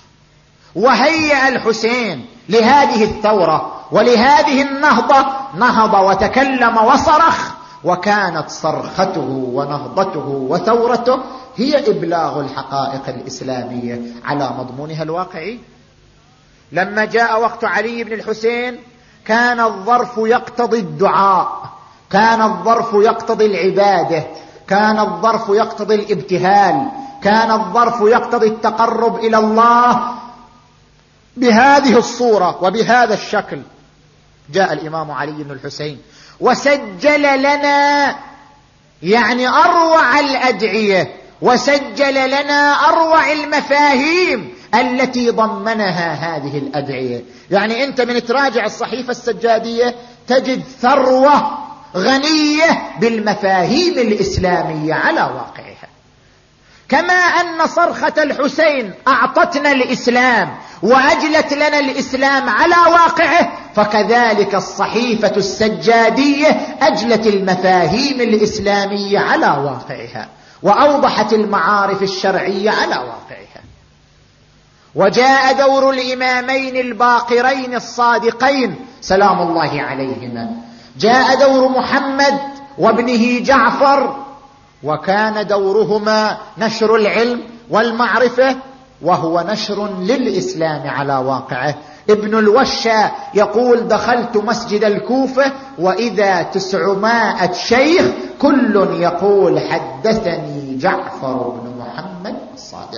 وهيأ الحسين لهذه الثورة ولهذه النهضة، نهض وتكلم وصرخ، وكانت صرخته ونهضته وثورته هي إبلاغ الحقائق الإسلامية على مضمونها الواقعي. لما جاء وقت علي بن الحسين كان الظرف يقتضي الدعاء، كان الظرف يقتضي العبادة، كان الظرف يقتضي الابتهال، كان الظرف يقتضي التقرب إلى الله بهذه الصورة وبهذا الشكل. جاء الإمام علي بن الحسين وسجل لنا يعني أروع الأدعية، وسجل لنا أروع المفاهيم التي ضمنها هذه الأدعية. يعني أنت من تراجع الصحيفة السجادية تجد ثروة غنية بالمفاهيم الإسلامية على واقعها. كما أن صرخة الحسين أعطتنا الإسلام وأجلت لنا الإسلام على واقعه، فكذلك الصحيفة السجادية أجلت المفاهيم الإسلامية على واقعها وأوضحت المعارف الشرعية على واقعها. وجاء دور الإمامين الباقرين الصادقين سلام الله عليهما، جاء دور محمد وابنه جعفر، وكان دورهما نشر العلم والمعرفة، وهو نشر للإسلام على واقعه. ابن الوشى يقول دخلت مسجد الكوفة وإذا 900 شيخ كل يقول حدثني جعفر بن محمد الصادق.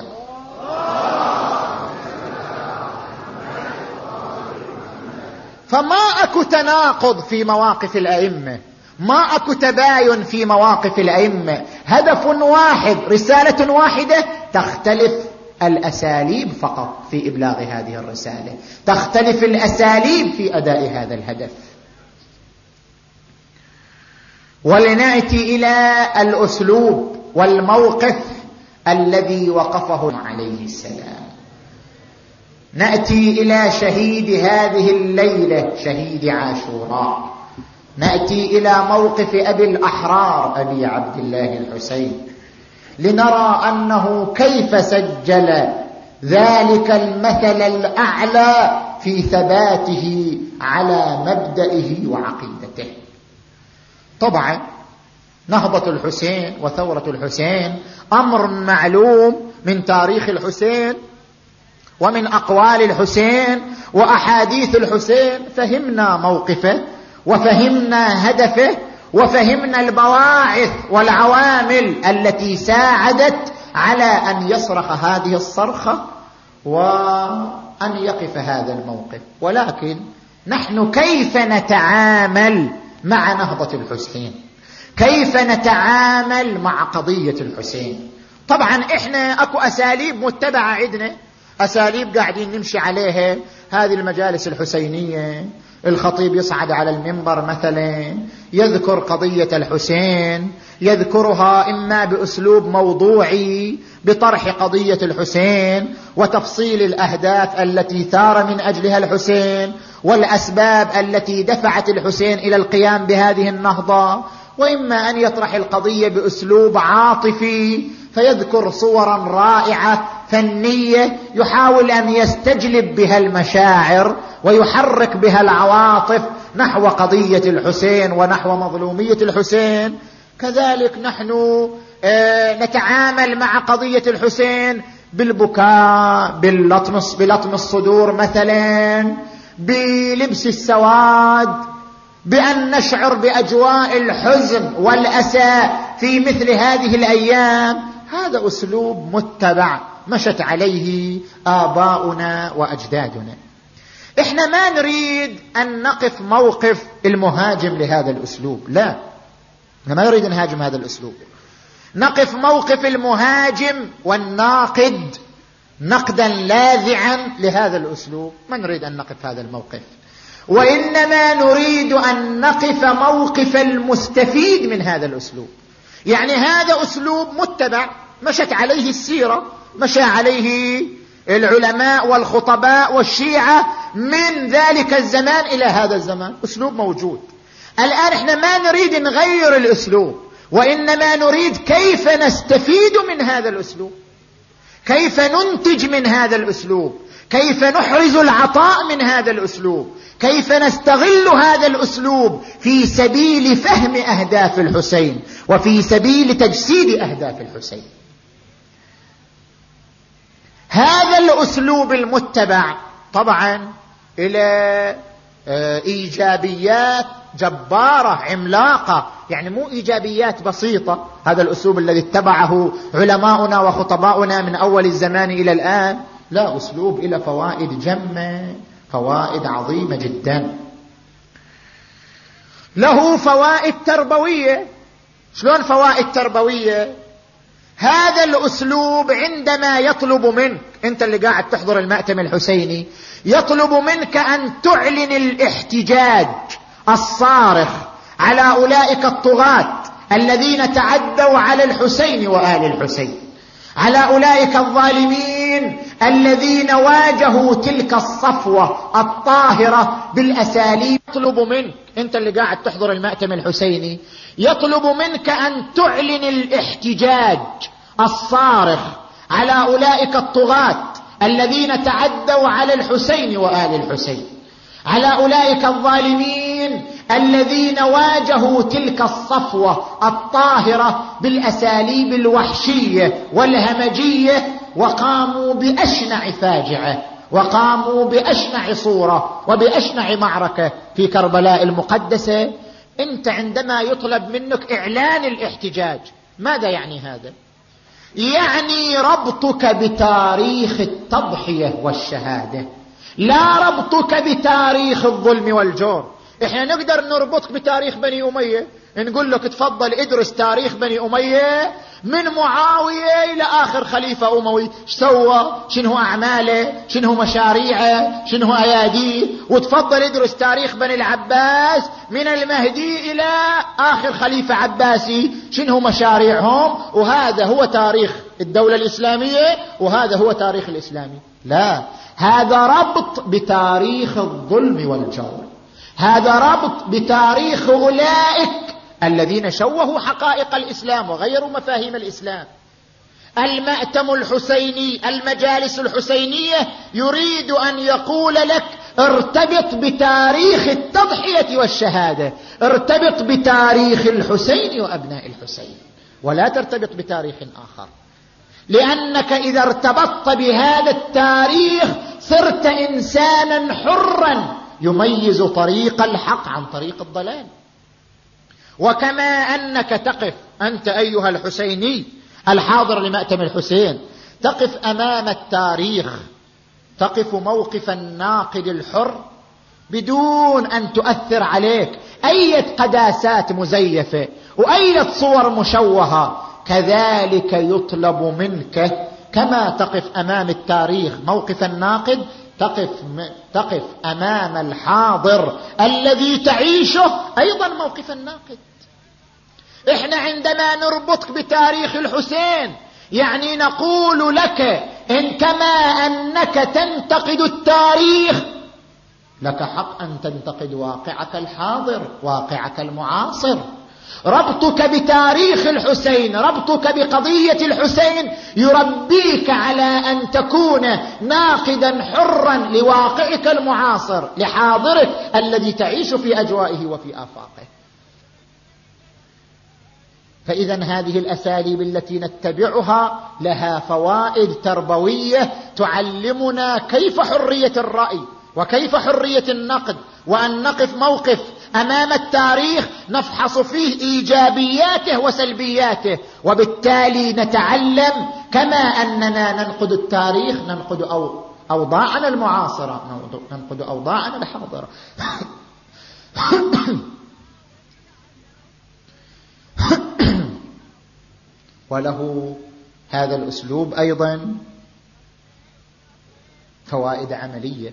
فما أكو تناقض في مواقف الأئمة، ما أكو تباين في مواقف الأئمة، هدف واحد، رسالة واحدة، تختلف الأساليب فقط في إبلاغ هذه الرسالة، تختلف الأساليب في أداء هذا الهدف. ولنأتي إلى الأسلوب والموقف الذي وقفه عليه السلام. نأتي إلى شهيد هذه الليلة، شهيد عاشوراء، نأتي إلى موقف أبي الأحرار أبي عبد الله الحسين، لنرى أنه كيف سجل ذلك المثل الأعلى في ثباته على مبدئه وعقيدته. طبعا نهضة الحسين وثورة الحسين أمر معلوم من تاريخ الحسين ومن أقوال الحسين وأحاديث الحسين، فهمنا موقفه وفهمنا هدفه وفهمنا البواعث والعوامل التي ساعدت على أن يصرخ هذه الصرخة وأن يقف هذا الموقف. ولكن نحن كيف نتعامل مع نهضة الحسين؟ كيف نتعامل مع قضية الحسين؟ طبعا احنا اكو أساليب متبعة عندنا، أساليب قاعدين نمشي عليها. هذه المجالس الحسينية الخطيب يصعد على المنبر مثلا يذكر قضية الحسين، يذكرها إما بأسلوب موضوعي بطرح قضية الحسين وتفصيل الأهداف التي ثار من أجلها الحسين والأسباب التي دفعت الحسين إلى القيام بهذه النهضة، وإما أن يطرح القضية بأسلوب عاطفي فيذكر صورا رائعة فنية يحاول أن يستجلب بها المشاعر ويحرك بها العواطف نحو قضية الحسين ونحو مظلومية الحسين. كذلك نحن نتعامل مع قضية الحسين بالبكاء، بلطم الصدور مثلا، بلبس السواد، بأن نشعر بأجواء الحزن والأسى في مثل هذه الأيام. هذا أسلوب متبع مشت عليه آباؤنا وأجدادنا. إحنا ما نريد أن نقف موقف المهاجم لهذا الأسلوب، لا، ما نريد أن نهاجم هذا الأسلوب، نقف موقف المهاجم والناقد نقدا لاذعا لهذا الأسلوب، ما نريد أن نقف هذا الموقف، وإنما نريد أن نقف موقف المستفيد من هذا الأسلوب. يعني هذا أسلوب متبع مشت عليه السيرة، مشى عليه العلماء والخطباء والشيعة من ذلك الزمان إلى هذا الزمان، أسلوب موجود. الآن احنا ما نريد نغير الأسلوب، وإنما نريد كيف نستفيد من هذا الأسلوب، كيف ننتج من هذا الأسلوب، كيف نحرز العطاء من هذا الأسلوب، كيف نستغل هذا الأسلوب في سبيل فهم أهداف الحسين وفي سبيل تجسيد أهداف الحسين. الأسلوب المتبع طبعا إلى إيجابيات جبارة عملاقة، يعني مو إيجابيات بسيطة. هذا الأسلوب الذي اتبعه علماؤنا وخطباؤنا من أول الزمان إلى الآن، لا، أسلوب إلى فوائد جمة، فوائد عظيمة جدا، له فوائد تربوية. شلون فوائد تربوية؟ هذا الأسلوب عندما يطلب منك، أنت اللي قاعد تحضر المأتم الحسيني، يطلب منك أن تعلن الاحتجاج الصارخ على أولئك الطغاة الذين تعدوا على الحسين وآل الحسين، على أولئك الظالمين الذين واجهوا تلك الصفوة الطاهرة بالأساليب. يطلب منك، أنت اللي قاعد تحضر المأتم الحسيني، يطلب منك أن تعلن الاحتجاج الصارخ على أولئك الطغاة الذين تعدوا على الحسين وآل الحسين، على أولئك الظالمين الذين واجهوا تلك الصفوة الطاهرة بالأساليب الوحشية والهمجية، وقاموا بأشنع فاجعة، وقاموا بأشنع صورة وبأشنع معركة في كربلاء المقدسة. أنت عندما يطلب منك إعلان الاحتجاج، ماذا يعني هذا؟ يعني ربطك بتاريخ التضحية والشهادة، لا ربطك بتاريخ الظلم والجور. احنا نقدر نربطك بتاريخ بني أمية، نقول لك تفضل ادرس تاريخ بني أمية من معاوية إلى آخر خليفة أموي، ايش سوى، شنو أعماله، شنو مشاريعه، شنو أياديه، وتفضل ادرس تاريخ بني العباس من المهدي إلى آخر خليفة عباسي، شنو مشاريعهم، وهذا هو تاريخ الدولة الإسلامية وهذا هو تاريخ الإسلامي. لا، هذا ربط بتاريخ الظلم والجور، هذا ربط بتاريخ أولئك الذين شوهوا حقائق الإسلام وغيروا مفاهيم الإسلام. المأتم الحسيني، المجالس الحسينية يريد أن يقول لك ارتبط بتاريخ التضحية والشهادة، ارتبط بتاريخ الحسين وأبناء الحسين، ولا ترتبط بتاريخ آخر، لأنك إذا ارتبطت بهذا التاريخ صرت إنسانا حرا يميز طريق الحق عن طريق الضلال. وكما أنك تقف أنت أيها الحسيني الحاضر لمأتم الحسين، تقف أمام التاريخ، تقف موقف الناقد الحر بدون أن تؤثر عليك أي قداسات مزيفة وأي صور مشوهة، كذلك يطلب منك كما تقف أمام التاريخ موقف الناقد، تقف أمام الحاضر الذي تعيشه أيضا موقف الناقد. إحنا عندما نربطك بتاريخ الحسين يعني نقول لك إن كما أنك تنتقد التاريخ لك حق أن تنتقد واقعك الحاضر، واقعك المعاصر. ربطك بتاريخ الحسين، ربطك بقضية الحسين يربيك على أن تكون ناقدا حرا لواقعك المعاصر، لحاضرك الذي تعيش في أجوائه وفي آفاقه. فإذا هذه الأساليب التي نتبعها لها فوائد تربوية تعلمنا كيف حرية الرأي وكيف حرية النقد، وأن نقف موقف أمام التاريخ نفحص فيه إيجابياته وسلبياته، وبالتالي نتعلم كما أننا ننقد التاريخ ننقد أوضاعنا المعاصرة، ننقد أوضاعنا الحاضرة. وله هذا الأسلوب أيضا فوائد عملية.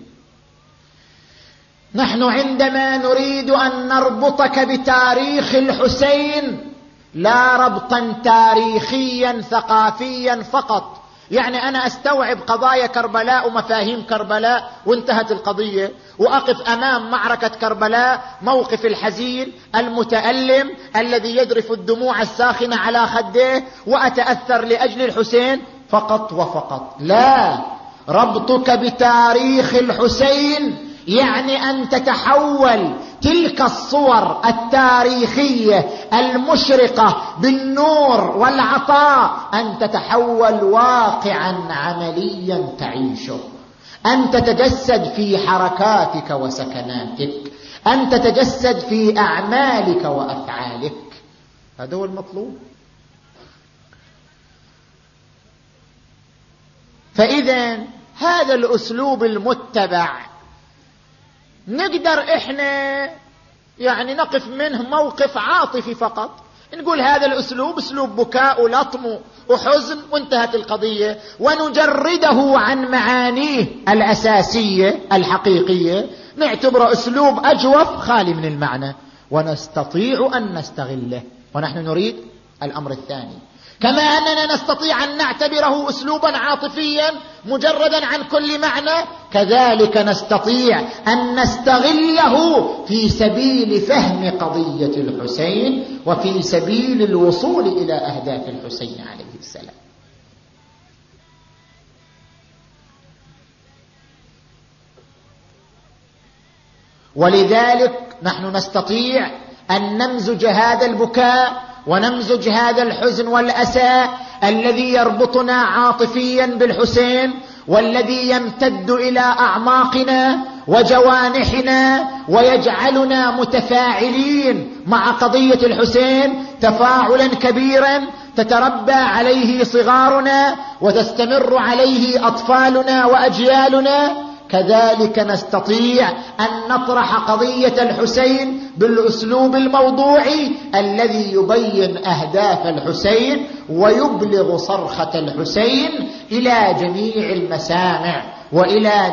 نحن عندما نريد أن نربطك بتاريخ الحسين لا ربطا تاريخيا ثقافيا فقط، يعني أنا أستوعب قضايا كربلاء ومفاهيم كربلاء وانتهت القضية، وأقف أمام معركة كربلاء موقف الحزين المتألم الذي يذرف الدموع الساخنة على خديه وأتأثر لأجل الحسين فقط وفقط. لا، ربطك بتاريخ الحسين يعني أن تتحول تلك الصور التاريخية المشرقة بالنور والعطاء أن تتحول واقعا عمليا تعيشه، أن تتجسد في حركاتك وسكناتك، أن تتجسد في أعمالك وأفعالك. هذا هو المطلوب. فإذا هذا الأسلوب المتبع نقدر إحنا يعني نقف منه موقف عاطفي فقط، نقول هذا الأسلوب أسلوب بكاء ولطم وحزن وانتهت القضية، ونجرده عن معانيه الأساسية الحقيقية، نعتبره أسلوب أجوف خالي من المعنى، ونستطيع أن نستغله. ونحن نريد الأمر الثاني، كما أننا نستطيع أن نعتبره أسلوبا عاطفيا مجردا عن كل معنى، كذلك نستطيع أن نستغله في سبيل فهم قضية الحسين وفي سبيل الوصول إلى أهداف الحسين عليه السلام. ولذلك نحن نستطيع أن نمزج هذا البكاء ونمزج هذا الحزن والأسى الذي يربطنا عاطفيا بالحسين، والذي يمتد إلى أعماقنا وجوانحنا ويجعلنا متفاعلين مع قضية الحسين تفاعلا كبيرا تتربى عليه صغارنا وتستمر عليه أطفالنا وأجيالنا. كذلك نستطيع أن نطرح قضية الحسين بالأسلوب الموضوعي الذي يبين أهداف الحسين ويبلغ صرخة الحسين إلى جميع المسامع وإلى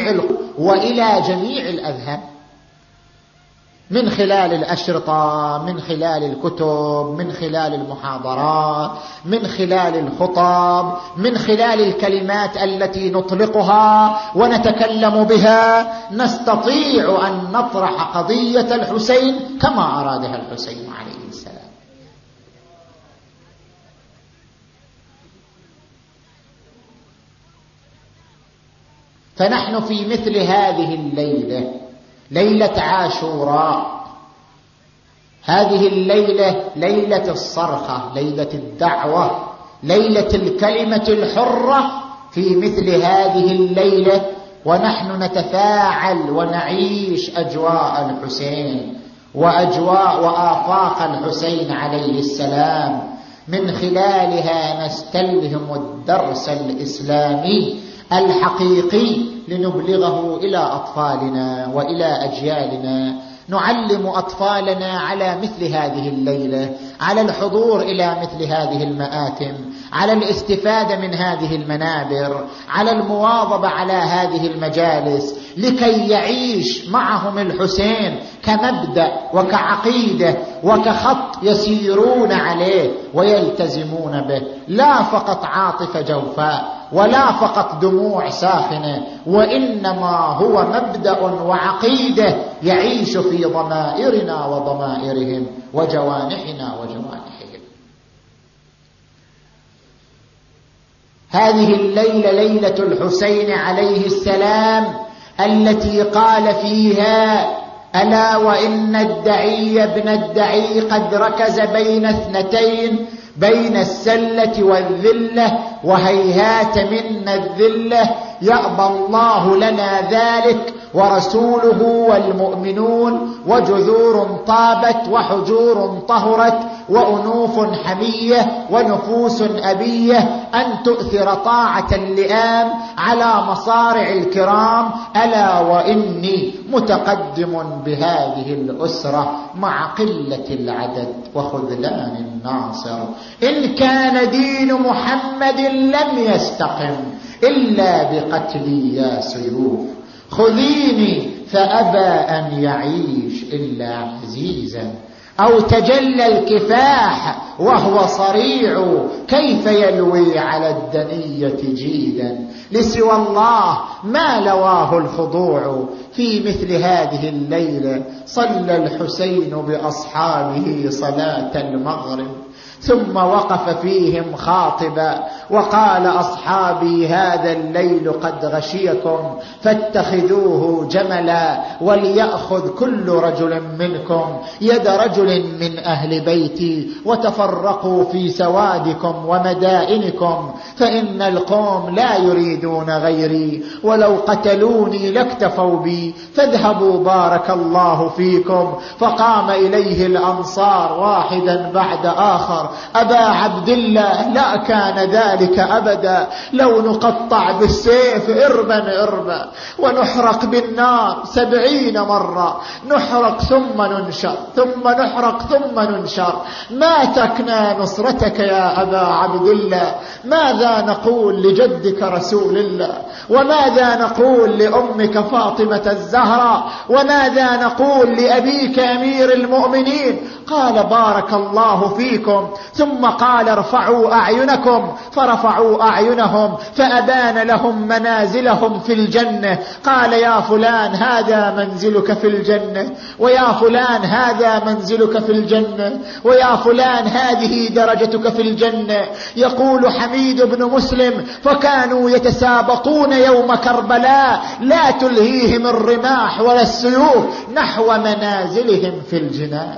جميع الأذهان، من خلال الأشرطة، من خلال الكتب، من خلال المحاضرات، من خلال الخطب، من خلال الكلمات التي نطلقها ونتكلم بها. نستطيع أن نطرح قضية الحسين كما أرادها الحسين عليه السلام. فنحن في مثل هذه الليلة، ليلة عاشوراء، هذه الليلة ليلة الصرخة، ليلة الدعوة، ليلة الكلمة الحرة، في مثل هذه الليلة ونحن نتفاعل ونعيش أجواء الحسين وأجواء وآفاق الحسين عليه السلام، من خلالها نستلهم الدرس الإسلامي الحقيقي لنبلغه إلى أطفالنا وإلى أجيالنا. نعلم أطفالنا على مثل هذه الليلة، على الحضور إلى مثل هذه المآتم، على الاستفادة من هذه المنابر، على المواظبة على هذه المجالس، لكي يعيش معهم الحسين كمبدأ وكعقيدة وكخط يسيرون عليه ويلتزمون به، لا فقط عاطفة جوفاء ولا فقط دموع ساخنة، وإنما هو مبدأ وعقيدة يعيش في ضمائرنا وضمائرهم وجوانحنا وجوانحهم. هذه الليلة ليلة الحسين عليه السلام التي قال فيها: ألا وإن الدعي ابن الدعي قد ركز بين اثنتين، بين السلة والذلة، وهيهات منا الذلة، يأبى الله لنا ذلك ورسوله والمؤمنون، وجذور طابت وحجور طهرت وأنوف حمية ونفوس أبية، أن تؤثر طاعة اللئام على مصارع الكرام. ألا وإني متقدم بهذه الأسرة مع قلة العدد وخذلان الناصر، إن كان دين محمد لم يستقم إلا بقتلي يا سيوف، خذيني فأبى أن يعيش إلا عزيزا، أو تجلى الكفاح وهو صريع، كيف يلوي على الدنية جيدا، لسوى الله ما لواه الخضوع. في مثل هذه الليلة صلى الحسين بأصحابه صلاة المغرب، ثم وقف فيهم خاطبا وقال: أصحابي هذا الليل قد غشيكم فاتخذوه جملا، وليأخذ كل رجل منكم يد رجل من أهل بيتي وتفرقوا في سوادكم ومدائنكم، فإن القوم لا يريدون غيري، ولو قتلوني لاكتفوا بي، فاذهبوا بارك الله فيكم. فقام إليه الأنصار واحدا بعد آخر: أبا عبد الله، لا كان ذلك أبدا، لو نقطع بالسيف إربا إربا ونحرق بالنار 70 مرة، نحرق ثم ننشر، ثم نحرق ثم ننشر، ما تكنى نصرتك يا أبا عبد الله. ماذا نقول لجدك رسول الله؟ وماذا نقول لأمك فاطمة الزهراء؟ وماذا نقول لأبيك أمير المؤمنين؟ قال: بارك الله فيكم. ثم قال: ارفعوا أعينكم، فرفعوا أعينهم فأبان لهم منازلهم في الجنة. قال: يا فلان هذا منزلك في الجنة، ويا فلان هذا منزلك في الجنة، ويا فلان هذه درجتك في الجنة. يقول حميد بن مسلم: فكانوا يتسابقون يوم كربلاء لا تلهيهم الرماح ولا السيوف نحو منازلهم في الجنان.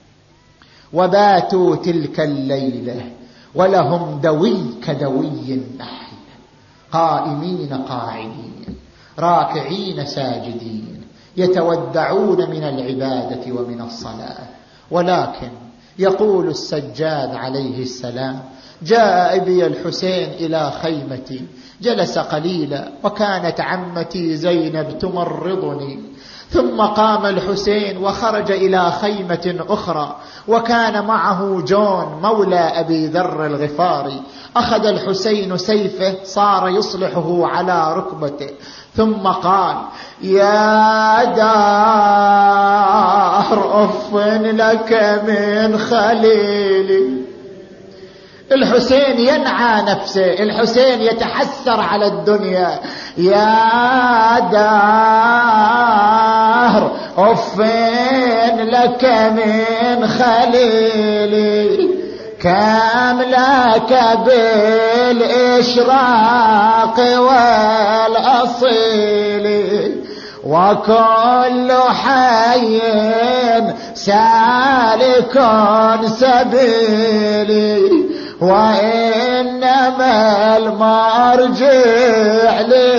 وباتوا تلك الليلة ولهم دوي كدوي النحل، قائمين قاعدين، راكعين ساجدين، يتودعون من العبادة ومن الصلاة. ولكن يقول السجاد عليه السلام: جاء بي الحسين إلى خيمتي، جلس قليلا، وكانت عمتي زينب تمرضني، ثم قام الحسين وخرج إلى خيمة أخرى، وكان معه جون مولى أبي ذر الغفاري. أخذ الحسين سيفه، صار يصلحه على ركبته، ثم قال: يا دار أف لك من خليلي. الحسين ينعى نفسه، الحسين يتحسر على الدنيا. يا دار أف لك من خليلي، كم لك بالإشراق والأصيل، وكل حي سالك سبيلي، وإنما المرجع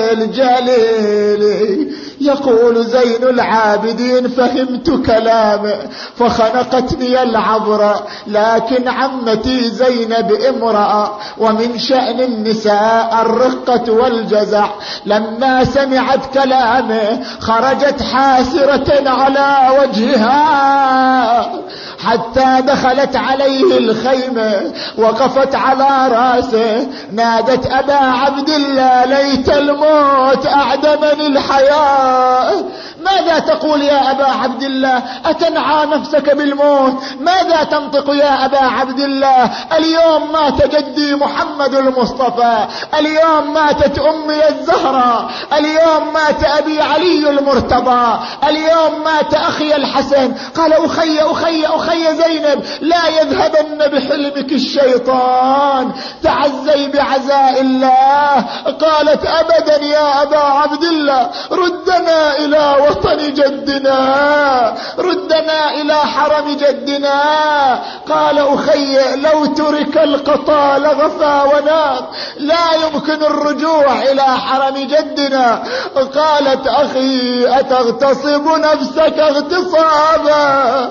للجليل. يقول زين العابدين: فهمت كلامه فخنقتني العبرة، لكن عمتي زينب امرأة، ومن شأن النساء الرقة والجزع. لما سمعت كلامه خرجت حاسرة على وجهها، حتى دخلت عليه الخيمة، وقفت على راسه، نادت: أبا عبد الله، ليت الموت أعدمني الحياة. ماذا تقول يا أبا عبد الله؟ أتنعى نفسك بالموت؟ ماذا تنطق يا أبا عبد الله؟ اليوم مات جدي محمد المصطفى، اليوم ماتت أمي الزهراء، اليوم مات أبي علي المرتضى، اليوم مات أخي الحسن. قال: أخي زينب، لا يذهبن بحلمك الشيطان، تعزي بعزاء الله. قالت: أبدا يا أبا عبد الله، ردنا إلى وطن جدنا، ردنا إلى حرم جدنا. قال: أخي، لو ترك القطا لغفى ونام، لا يمكن الرجوع إلى حرم جدنا. قالت: أخي، أتغتصب نفسك اغتصابا؟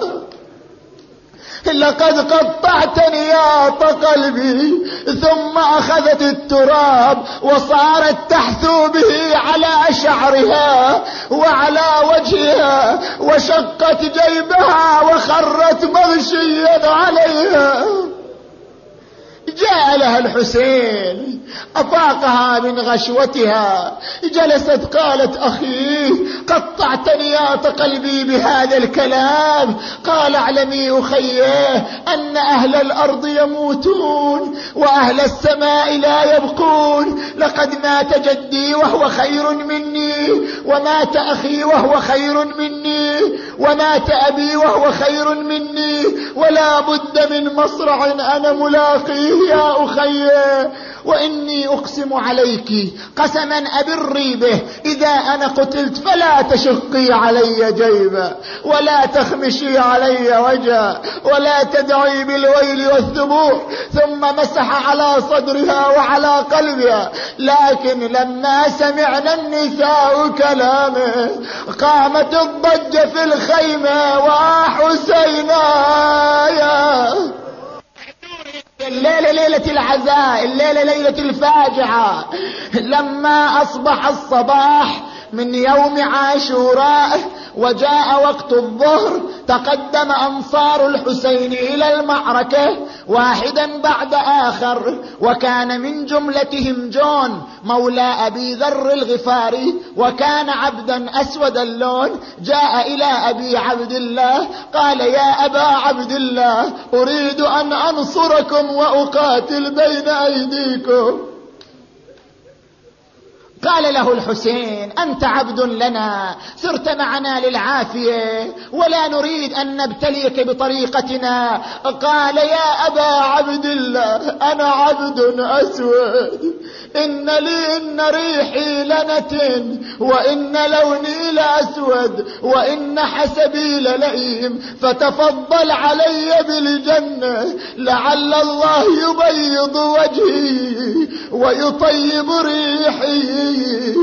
لقد قطعتني يا قلبي. ثم أخذت التراب وصارت تحثو به على شعرها وعلى وجهها، وشقت جيبها وخرت مغشيا عليها. جاء لها الحسين أفاقها من غشوتها، جلست قالت أخي قطعت نياط قلبي بهذا الكلام. قال اعلمي أخيه أن أهل الأرض يموتون وأهل السماء لا يبقون. لقد مات جدي وهو خير مني، ومات أخي وهو خير مني، ومات أبي وهو خير مني، ولا بد من مصرع أنا ملاقيه يا أخي. وإني أقسم عليك قسما أبري به إذا أنا قتلت فلا تشقي علي جيبا ولا تخمشي علي وجها ولا تدعي بالويل والثبور. ثم مسح على صدرها وعلى قلبها. لكن لما سمعنا النساء كلامه قامت الضجة في الخيمة وحسينا. الليلة ليلة العزاء، الليلة ليلة الفاجعة. لما أصبح الصباح من يوم عاشوراء وجاء وقت الظهر تقدم أنصار الحسين إلى المعركة واحدا بعد آخر، وكان من جملتهم جون مولى أبي ذر الغفاري، وكان عبدا أسود اللون. جاء إلى أبي عبد الله قال يا أبا عبد الله أريد أن أنصركم وأقاتل بين أيديكم. قال له الحسين أنت عبد لنا، سرت معنا للعافية ولا نريد أن نبتليك بطريقتنا. قال يا أبا عبد الله أنا عبد أسود، إن لي إن ريحي لنتن، وإن لوني لأسود، وإن حسبي للئيم، فتفضل علي بالجنة لعل الله يبيض وجهي ويطيب ريحي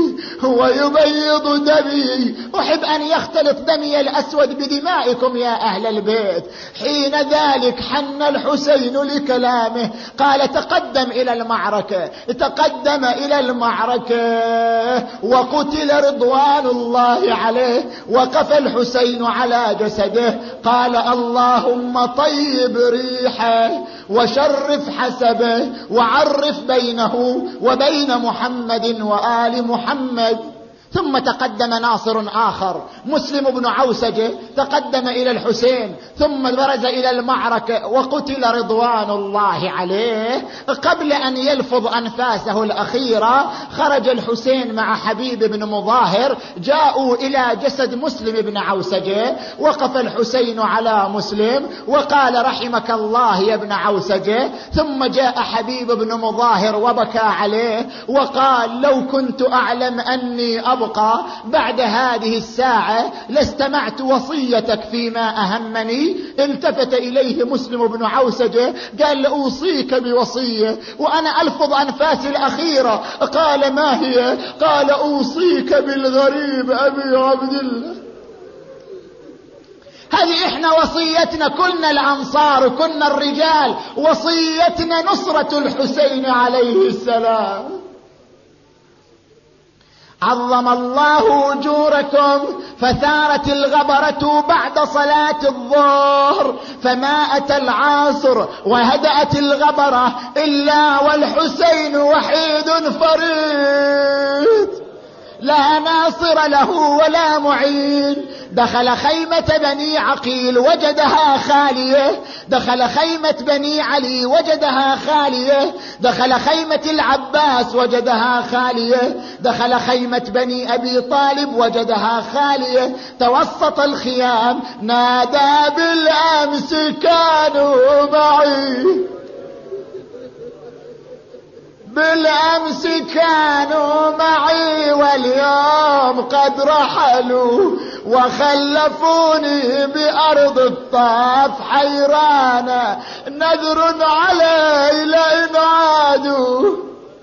ويبيض دمي. أحب أن يختلط دمي الأسود بدمائكم يا أهل البيت. حين ذلك حن الحسين لكلامه قال تقدم إلى المعركة. تقدم إلى المعركة وقتل رضوان الله عليه. وقف الحسين على جسده قال اللهم طيب ريحه وشرف حسبه وعرف بينه وبين محمد وآل محمد. ثم تقدم ناصر آخر مسلم بن عوسجة تقدم إلى الحسين ثم برز إلى المعركة وقتل رضوان الله عليه. قبل أن يلفظ أنفاسه الأخيرة خرج الحسين مع حبيب بن مظاهر، جاءوا إلى جسد مسلم بن عوسجة. وقف الحسين على مسلم وقال رحمك الله يا ابن عوسجة. ثم جاء حبيب بن مظاهر وبكى عليه وقال لو كنت أعلم أني أبقى بعد هذه الساعة لاستمعت وصيتك فيما أهمني. التفت إليه مسلم بن عوسجة قال أوصيك بوصية وأنا ألفظ أنفاسي الأخيرة. قال ما هي؟ قال أوصيك بالغريب أبي عبد الله. هذه إحنا وصيتنا، كنا الأنصار كنا الرجال، وصيتنا نصرة الحسين عليه السلام. عظم الله أجوركم. فثارت الغبرة بعد صلاة الظهر فما أتى العصر وهدأت الغبرة إلا والحسين وحيد فريد لا ناصر له ولا معين. دخل خيمة بني عقيل وجدها خالية، دخل خيمة بني علي وجدها خالية، دخل خيمة العباس وجدها خالية، دخل خيمة بني أبي طالب وجدها خالية. توسط الخيام نادى بالأمس كانوا معي، بالأمس كانوا معي واليوم قد رحلوا وخلفوني بأرض الطاف حيرانا نذر علي لئن عادوا.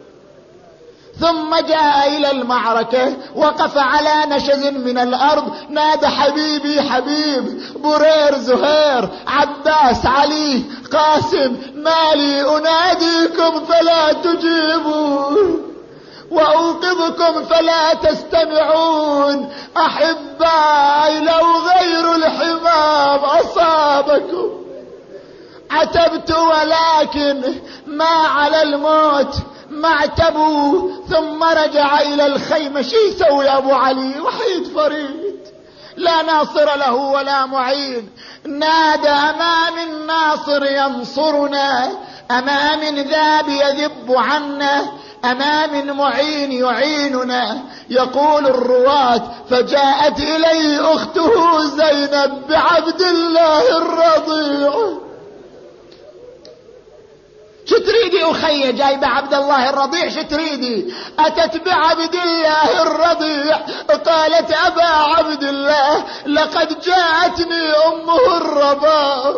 ثم جاء إلى المعركة وقف على نشز من الأرض نادى حبيبي حبيب، برير زهير عباس علي قاسم مالي أناديكم فلا تجيبون وأوقظكم فلا تستمعون. أحبائي لو غير الحمام أصابكم عتبت ولكن ما على الموت ما اعتبوا. ثم رجع إلى الخيمة. شي يسوي أبو علي وحيد فريد لا ناصر له ولا معين؟ نادى أمام الناصر ينصرنا، أمام ذاب يذب عنا، أمام معين يعيننا. يقول الرواة فجاءت إليه أخته زينب بعبد الله الرضيع. شتريدي أخي جايبة عبد الله الرضيع؟ شتريدي؟ أتت بعبد الله الرضيع. قالت أبا عبد الله لقد جاءتني أمه الرباب،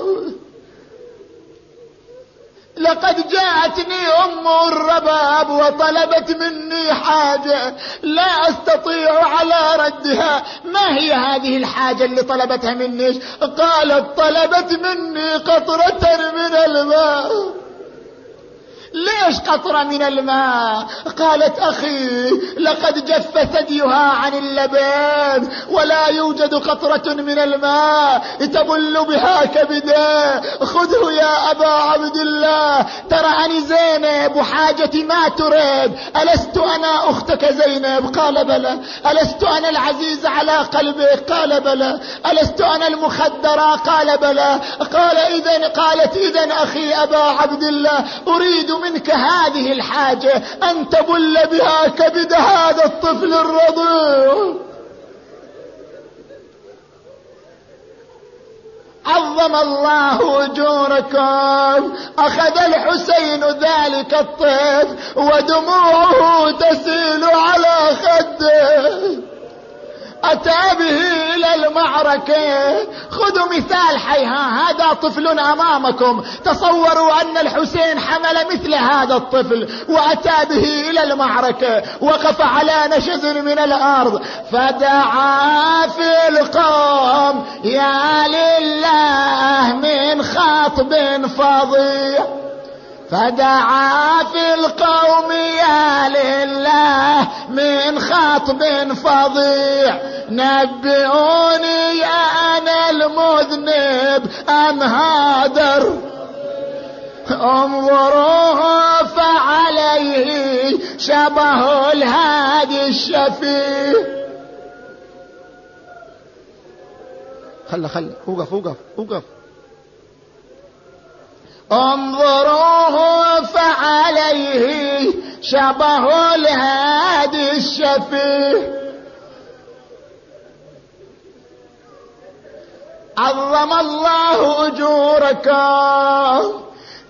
لقد جاءتني أمه الرباب وطلبت مني حاجة لا أستطيع على ردها. ما هي هذه الحاجة اللي طلبتها مني؟ قالت طلبت مني قطرة من الماء. ليش قطرة من الماء؟ قالت أخي لقد جف ثديها عن اللبن ولا يوجد قطرة من الماء تبل بها كبدا. خذه يا أبا عبد الله، ترى زينب وحاجتي ما تريد. ألست أنا أختك زينب؟ قال بلى. ألست أنا العزيز على قلبك؟ قال بلى. ألست أنا المخدرة؟ قال بلى. قالت إذن أخي أبا عبد الله أريد منك هذه الحاجة أن تبل بها كبد هذا الطفل الرضيع. عظم الله أجوركم. أخذ الحسين ذلك الطفل ودموعه تسيل على خده، أتى به إلى المعركة. خذوا مثال حي، هذا طفل أمامكم، تصوروا أن الحسين حمل مثل هذا الطفل وأتى به إلى المعركة، وقف على نشز من الأرض فدعا في القوم يا لله من خطب فظيع. فدعا في القوم يا لله من خطب فظيع. نبئوني أنا المذنب أم هادر؟ انظروه فعليه شبه الهادي الشفيع. خلي وقف. انظروه فعليه شبه الهادي الشفيع. عظم الله أجوركم.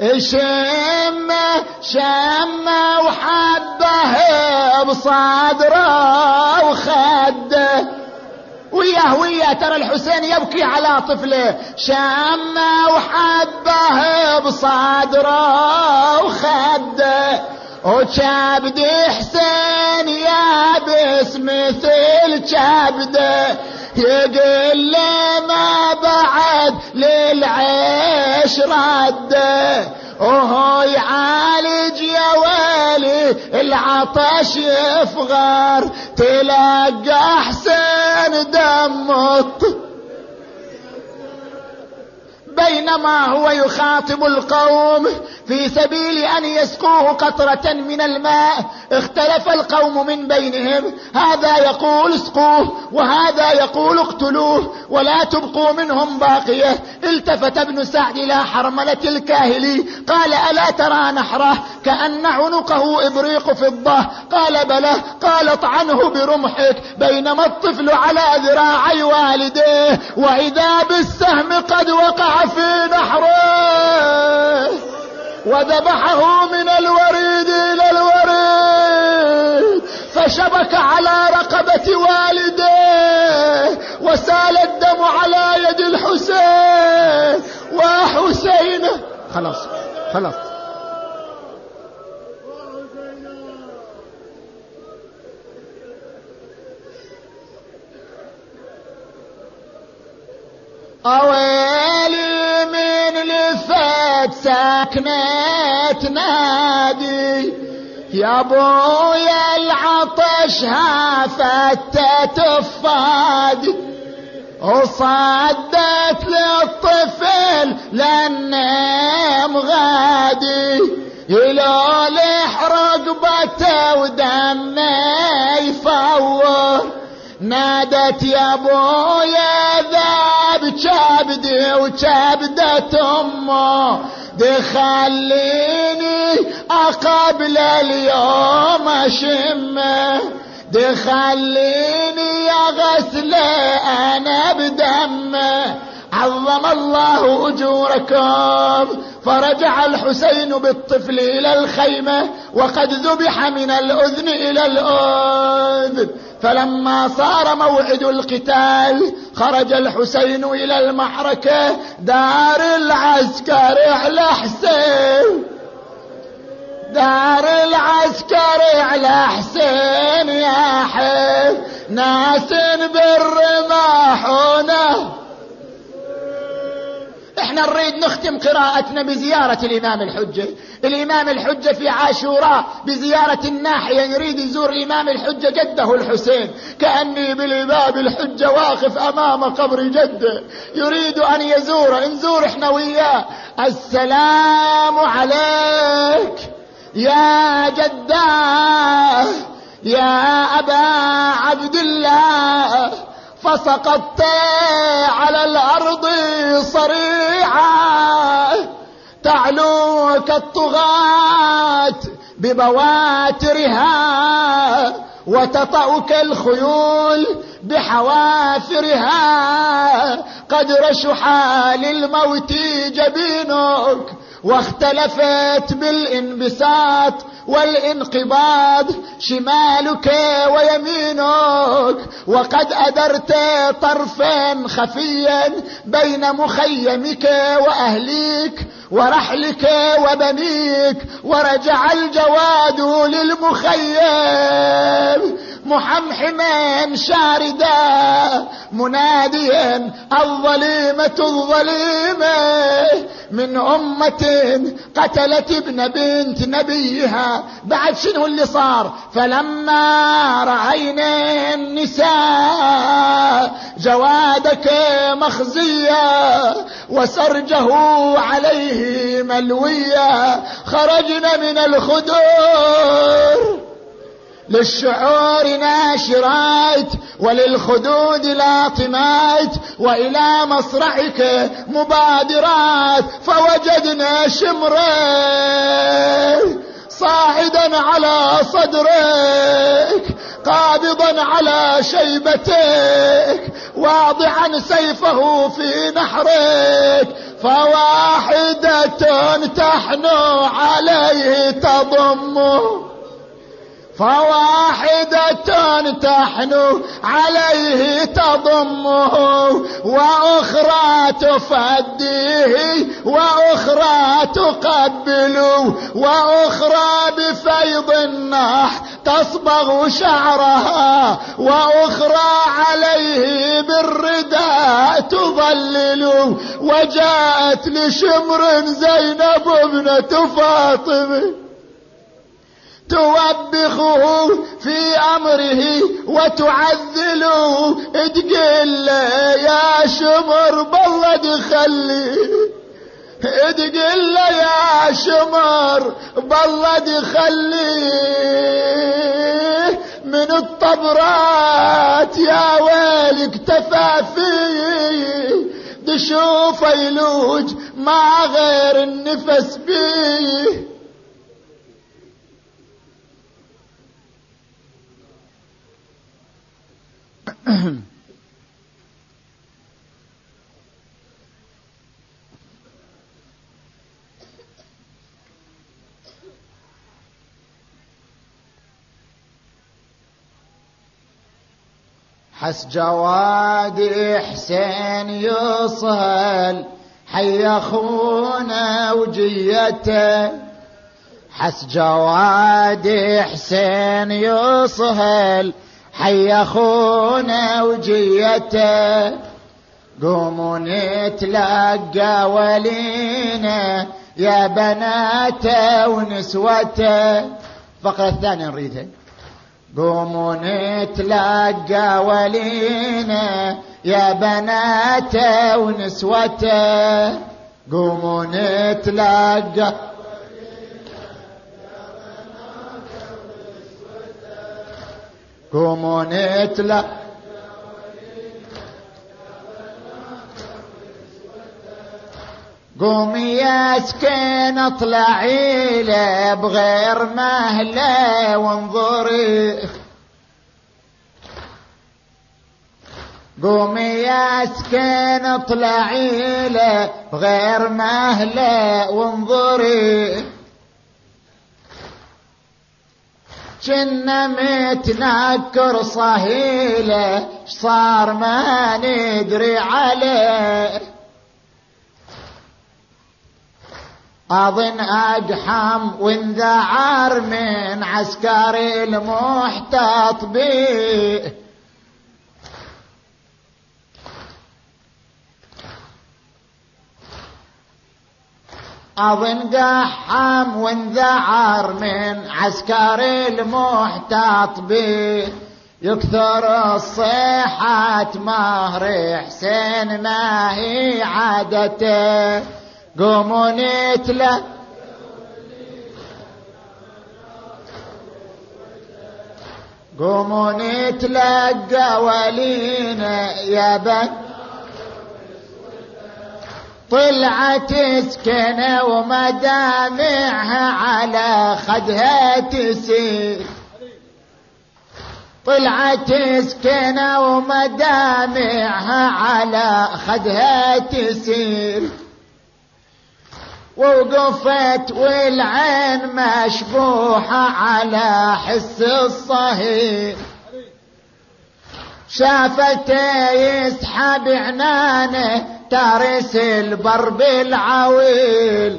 شم وحبه بصدره وخده. وياه ترى الحسين يبكي على طفله. شم وحبه بصدره وخده، وكبد حسين يابس مثل كبده. يقول ما بعد للعيش رده، وهو يعالج يا ويلي العطش يفغر. تلقى حسين دمط بينما هو يخاطب القوم في سبيل أن يسقوه قطرة من الماء. اختلف القوم من بينهم، هذا يقول اسقوه وهذا يقول اقتلوه ولا تبقوا منهم باقية. التفت ابن سعد إلى حرملة الكاهلي قال ألا ترى نحره كأن عنقه إبريق فضة؟ قال بلى. قال اطعنه برمحك. بينما الطفل على ذراعي والديه وإذا بالسهم قد وقع في نحره وذبحه من الوريد إلى الوريد، فشبك على رقبة والديه وسال الدم على يد الحسين. وحسين خلاص أويلي من لفت ساكنة نادي يا ابويا العطش هافتت فادي، وصدت للطفل الليل لأنام غادي يلولح رقبته ودمه يفور. نادت يا ابويا ذاب كبدي وكبدة امه دخليني اقبل اليوم اشمه دخليني اغسله انا بدمه. عظم الله اجوركم. فرجع الحسين بالطفل الى الخيمة وقد ذبح من الاذن الى الاذن. فلما صار موعد القتال خرج الحسين الى المعركة دار العسكر على حسين دار العسكر على حسين يا حي ناس بالرماحونه. احنا نريد نختم قراءتنا بزيارة الامام الحجة. الامام الحجة في عاشوراء بزيارة الناحية يريد يزور الامام الحجة جده الحسين. كأني بالباب الحجة واقف امام قبر جده يريد ان يزوره. نزور احنا وياه. السلام عليك يا جداه يا ابا عبد الله. فسقطت على الارض صريعا تعلوك الطغاة ببواترها وتطأك الخيول بحوافرها. قد رشح للموت جبينك واختلفت بالانبساط والانقباض شمالك ويمينك. وقد أدرت طرفا خفيا بين مخيمك وأهليك ورحلك وبنيك. ورجع الجواد للمخيم محمحما شاردا مناديا الظليمة الظليمة من أمة قتلت ابن بنت نبيها. بعد شنو اللي صار؟ فلما رأينا النساء جوادك مخزيا وسرجه عليه ملويا خرجنا من الخدور للشعور ناشرات وللخدود لاطمات وإلى مصرعك مبادرات. فوجدنا شمرا صاعدا على صدرك قابضا على شيبتك واضعا سيفه في نحرك. فواحدة تحنو عليه تضمه فواحدة تحنو عليه تضمه وأخرى تفديه وأخرى تقبله وأخرى بفيض النح تصبغ شعرها وأخرى عليه بالرداء تظلله. وجاءت لشمر زينب ابنة فاطمة توبخه في أمره وتعذله. تقول يا شمر بالله دخلي تقول يا شمر بالله دخلي من الطبرات يا ويل اكتفى فيه تشوف يلوج ما غير النفس بيه. حس جواد حسين يصهل حي اخونا وجيته. حس جواد حسين يصهل حي اخونا وجيته. قوموا نتلقى ولينا يا بناته ونسوته. الفقرة الثانية نريدها. قوموا نتلقى ولينا يا بناته ونسوته. قوموا نتلقى قوموا نتلقى قومي يا سكين اطلعي له بغير مهله وانظري قومي يا سكين اطلعي له بغير مهله وانظري جنا متنكر صهيله صار ما ندري عليه أظن أجحم وانذعر من عسكر المحتاط به أظن قحم وانذعر من عسكر المحتاط به يكثر الصيحة مهر حسين ما هي عادته قوموا نتلقى قوموا نتلقى ولينا يا بن طلعت سكنة ومدامعها على خدها تسيل طلعت سكنة ومدامعها على خدها تسيل ووقفت والعين مشبوحة على حس الصهيل شافته يسحب عنانه تارس البر بالعويل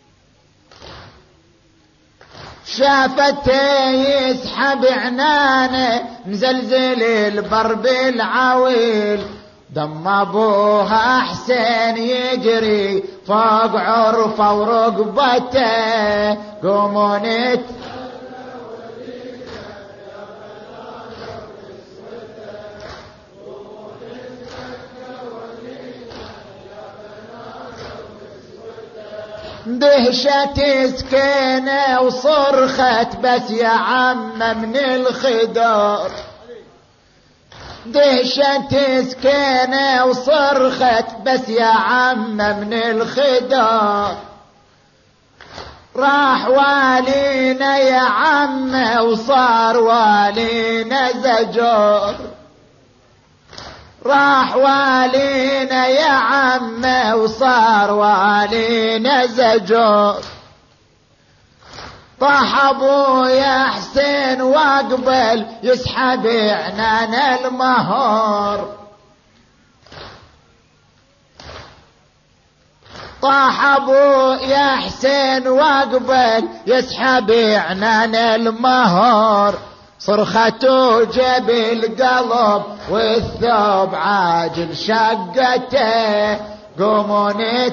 شافته يسحب عنانه مزلزل البر بالعويل دم ابوها حسين يجري فوق عرفه ورقبته قوموا دهشت سكينة وصرخت بس يا عم من الخدار دهشت سكينة وصرخت بس يا عم من الخدار راح والينا يا عم وصار والينا زجر راح والينا يا عم وصار والينا زجر طاح ابويا حسين واقبل يسحب عنان المهر طاح ابويا حسين واقبل يسحب عنان المهر صرخته جاب القلب والثوب عاجل شقته قوموا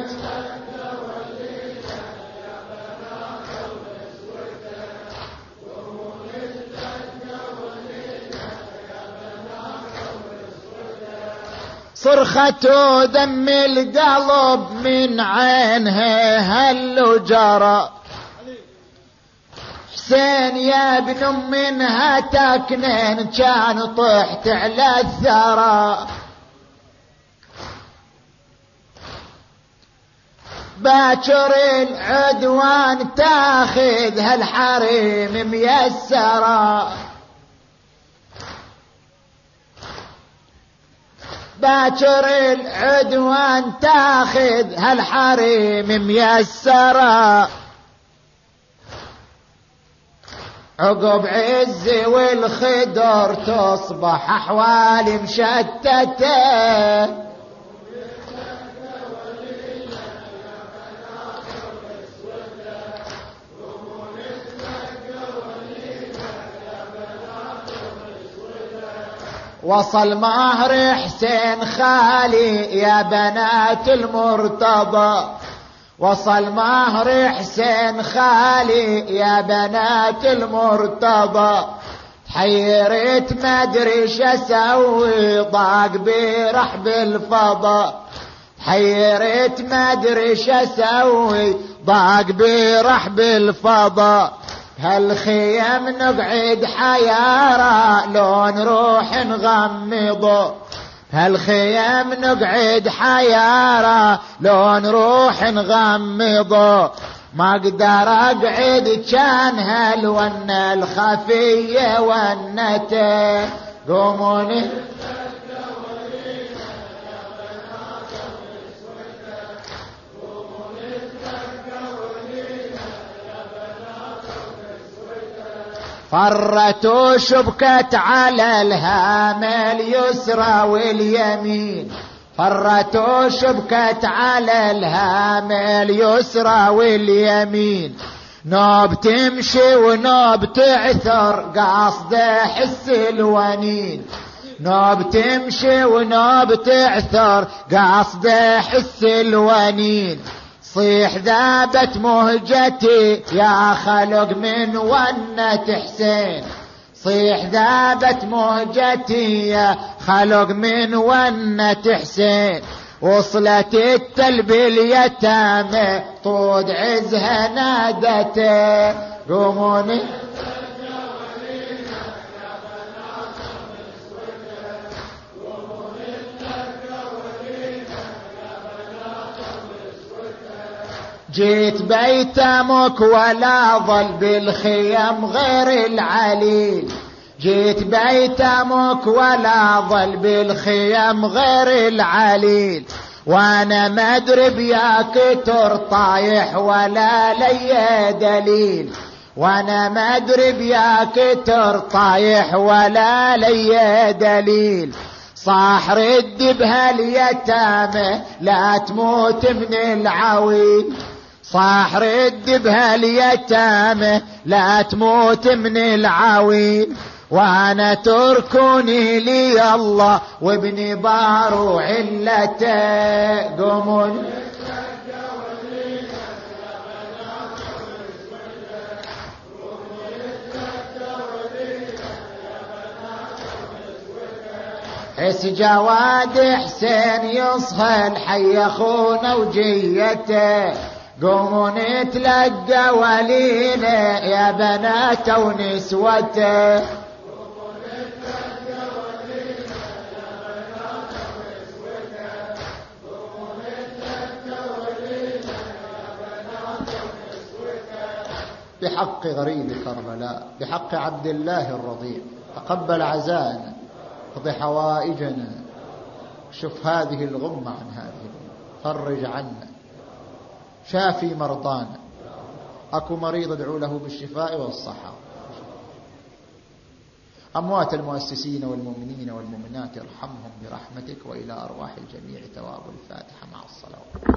صرخته دم القلب من عينها هل وجرى حسين يا ابن منها تاكنين كان طحت على الثرى باكر العدوان تاخذ هالحريم ميسرة باكر العدوان تاخذ هالحريم ميسرة عقب عز والخدر تصبح احوال مشتته وصل مهر حسين خالي يا بنات المرتضى وصل مهر حسين خالي يا بنات المرتضى تحيرت ما ادري شو اسوي ضاق برحب الفضا حيرت ما ادري شو اسوي ضاق برحب الفضاء هالخيم نقعد حيارى لو نروح نغمض هالخيم نقعد حيارى لو نروح نغمض ما اقدر اقعد كان هالونة الخفية ونته قوموني فرت وشبكت على الهام اليسرى واليمين فرت وشبكت على الهام اليسرى واليمين نوب تمشي ونوب تعثر قاصد حس الونين نوب تمشي ونوب تعثر قاصد حس الونين صيح ذابت مهجتي يا خلق من ونة حسين صيح ذابت مهجتي يا خلق من ونة حسين وصلت التلب اليتامى طود عزها نادته قوموني جيت بيت امك ولا ظل بالخيم غير العليل جيت بيت امك ولا ظل بالخيم غير العليل وانا ما ادري بيا كتر طايح ولا لي دليل وانا ما ادري بيا كتر طايح ولا لي دليل صاح رد بهاليتامى لا تموت من العويل صاح رد بهاليتامى لا تموت من العويل وانا تركوني لي الله وابني بارو علته قومون حس جواد حسين يصهى الحي اخونا وجيته قوموا نتلقى ولينا يا بنات ونسوته بحق غريب كربلاء بحق عبد الله الرضيع تقبل عزانا اقض حوائجنا شف هذه الغمة عن هذه فرج عنا شافي مرضانا اكو مريض ادعو له بالشفاء والصحة اموات المؤسسين والمؤمنين والمؤمنات ارحمهم برحمتك والى ارواح الجميع تواب الفاتحة مع الصلوات.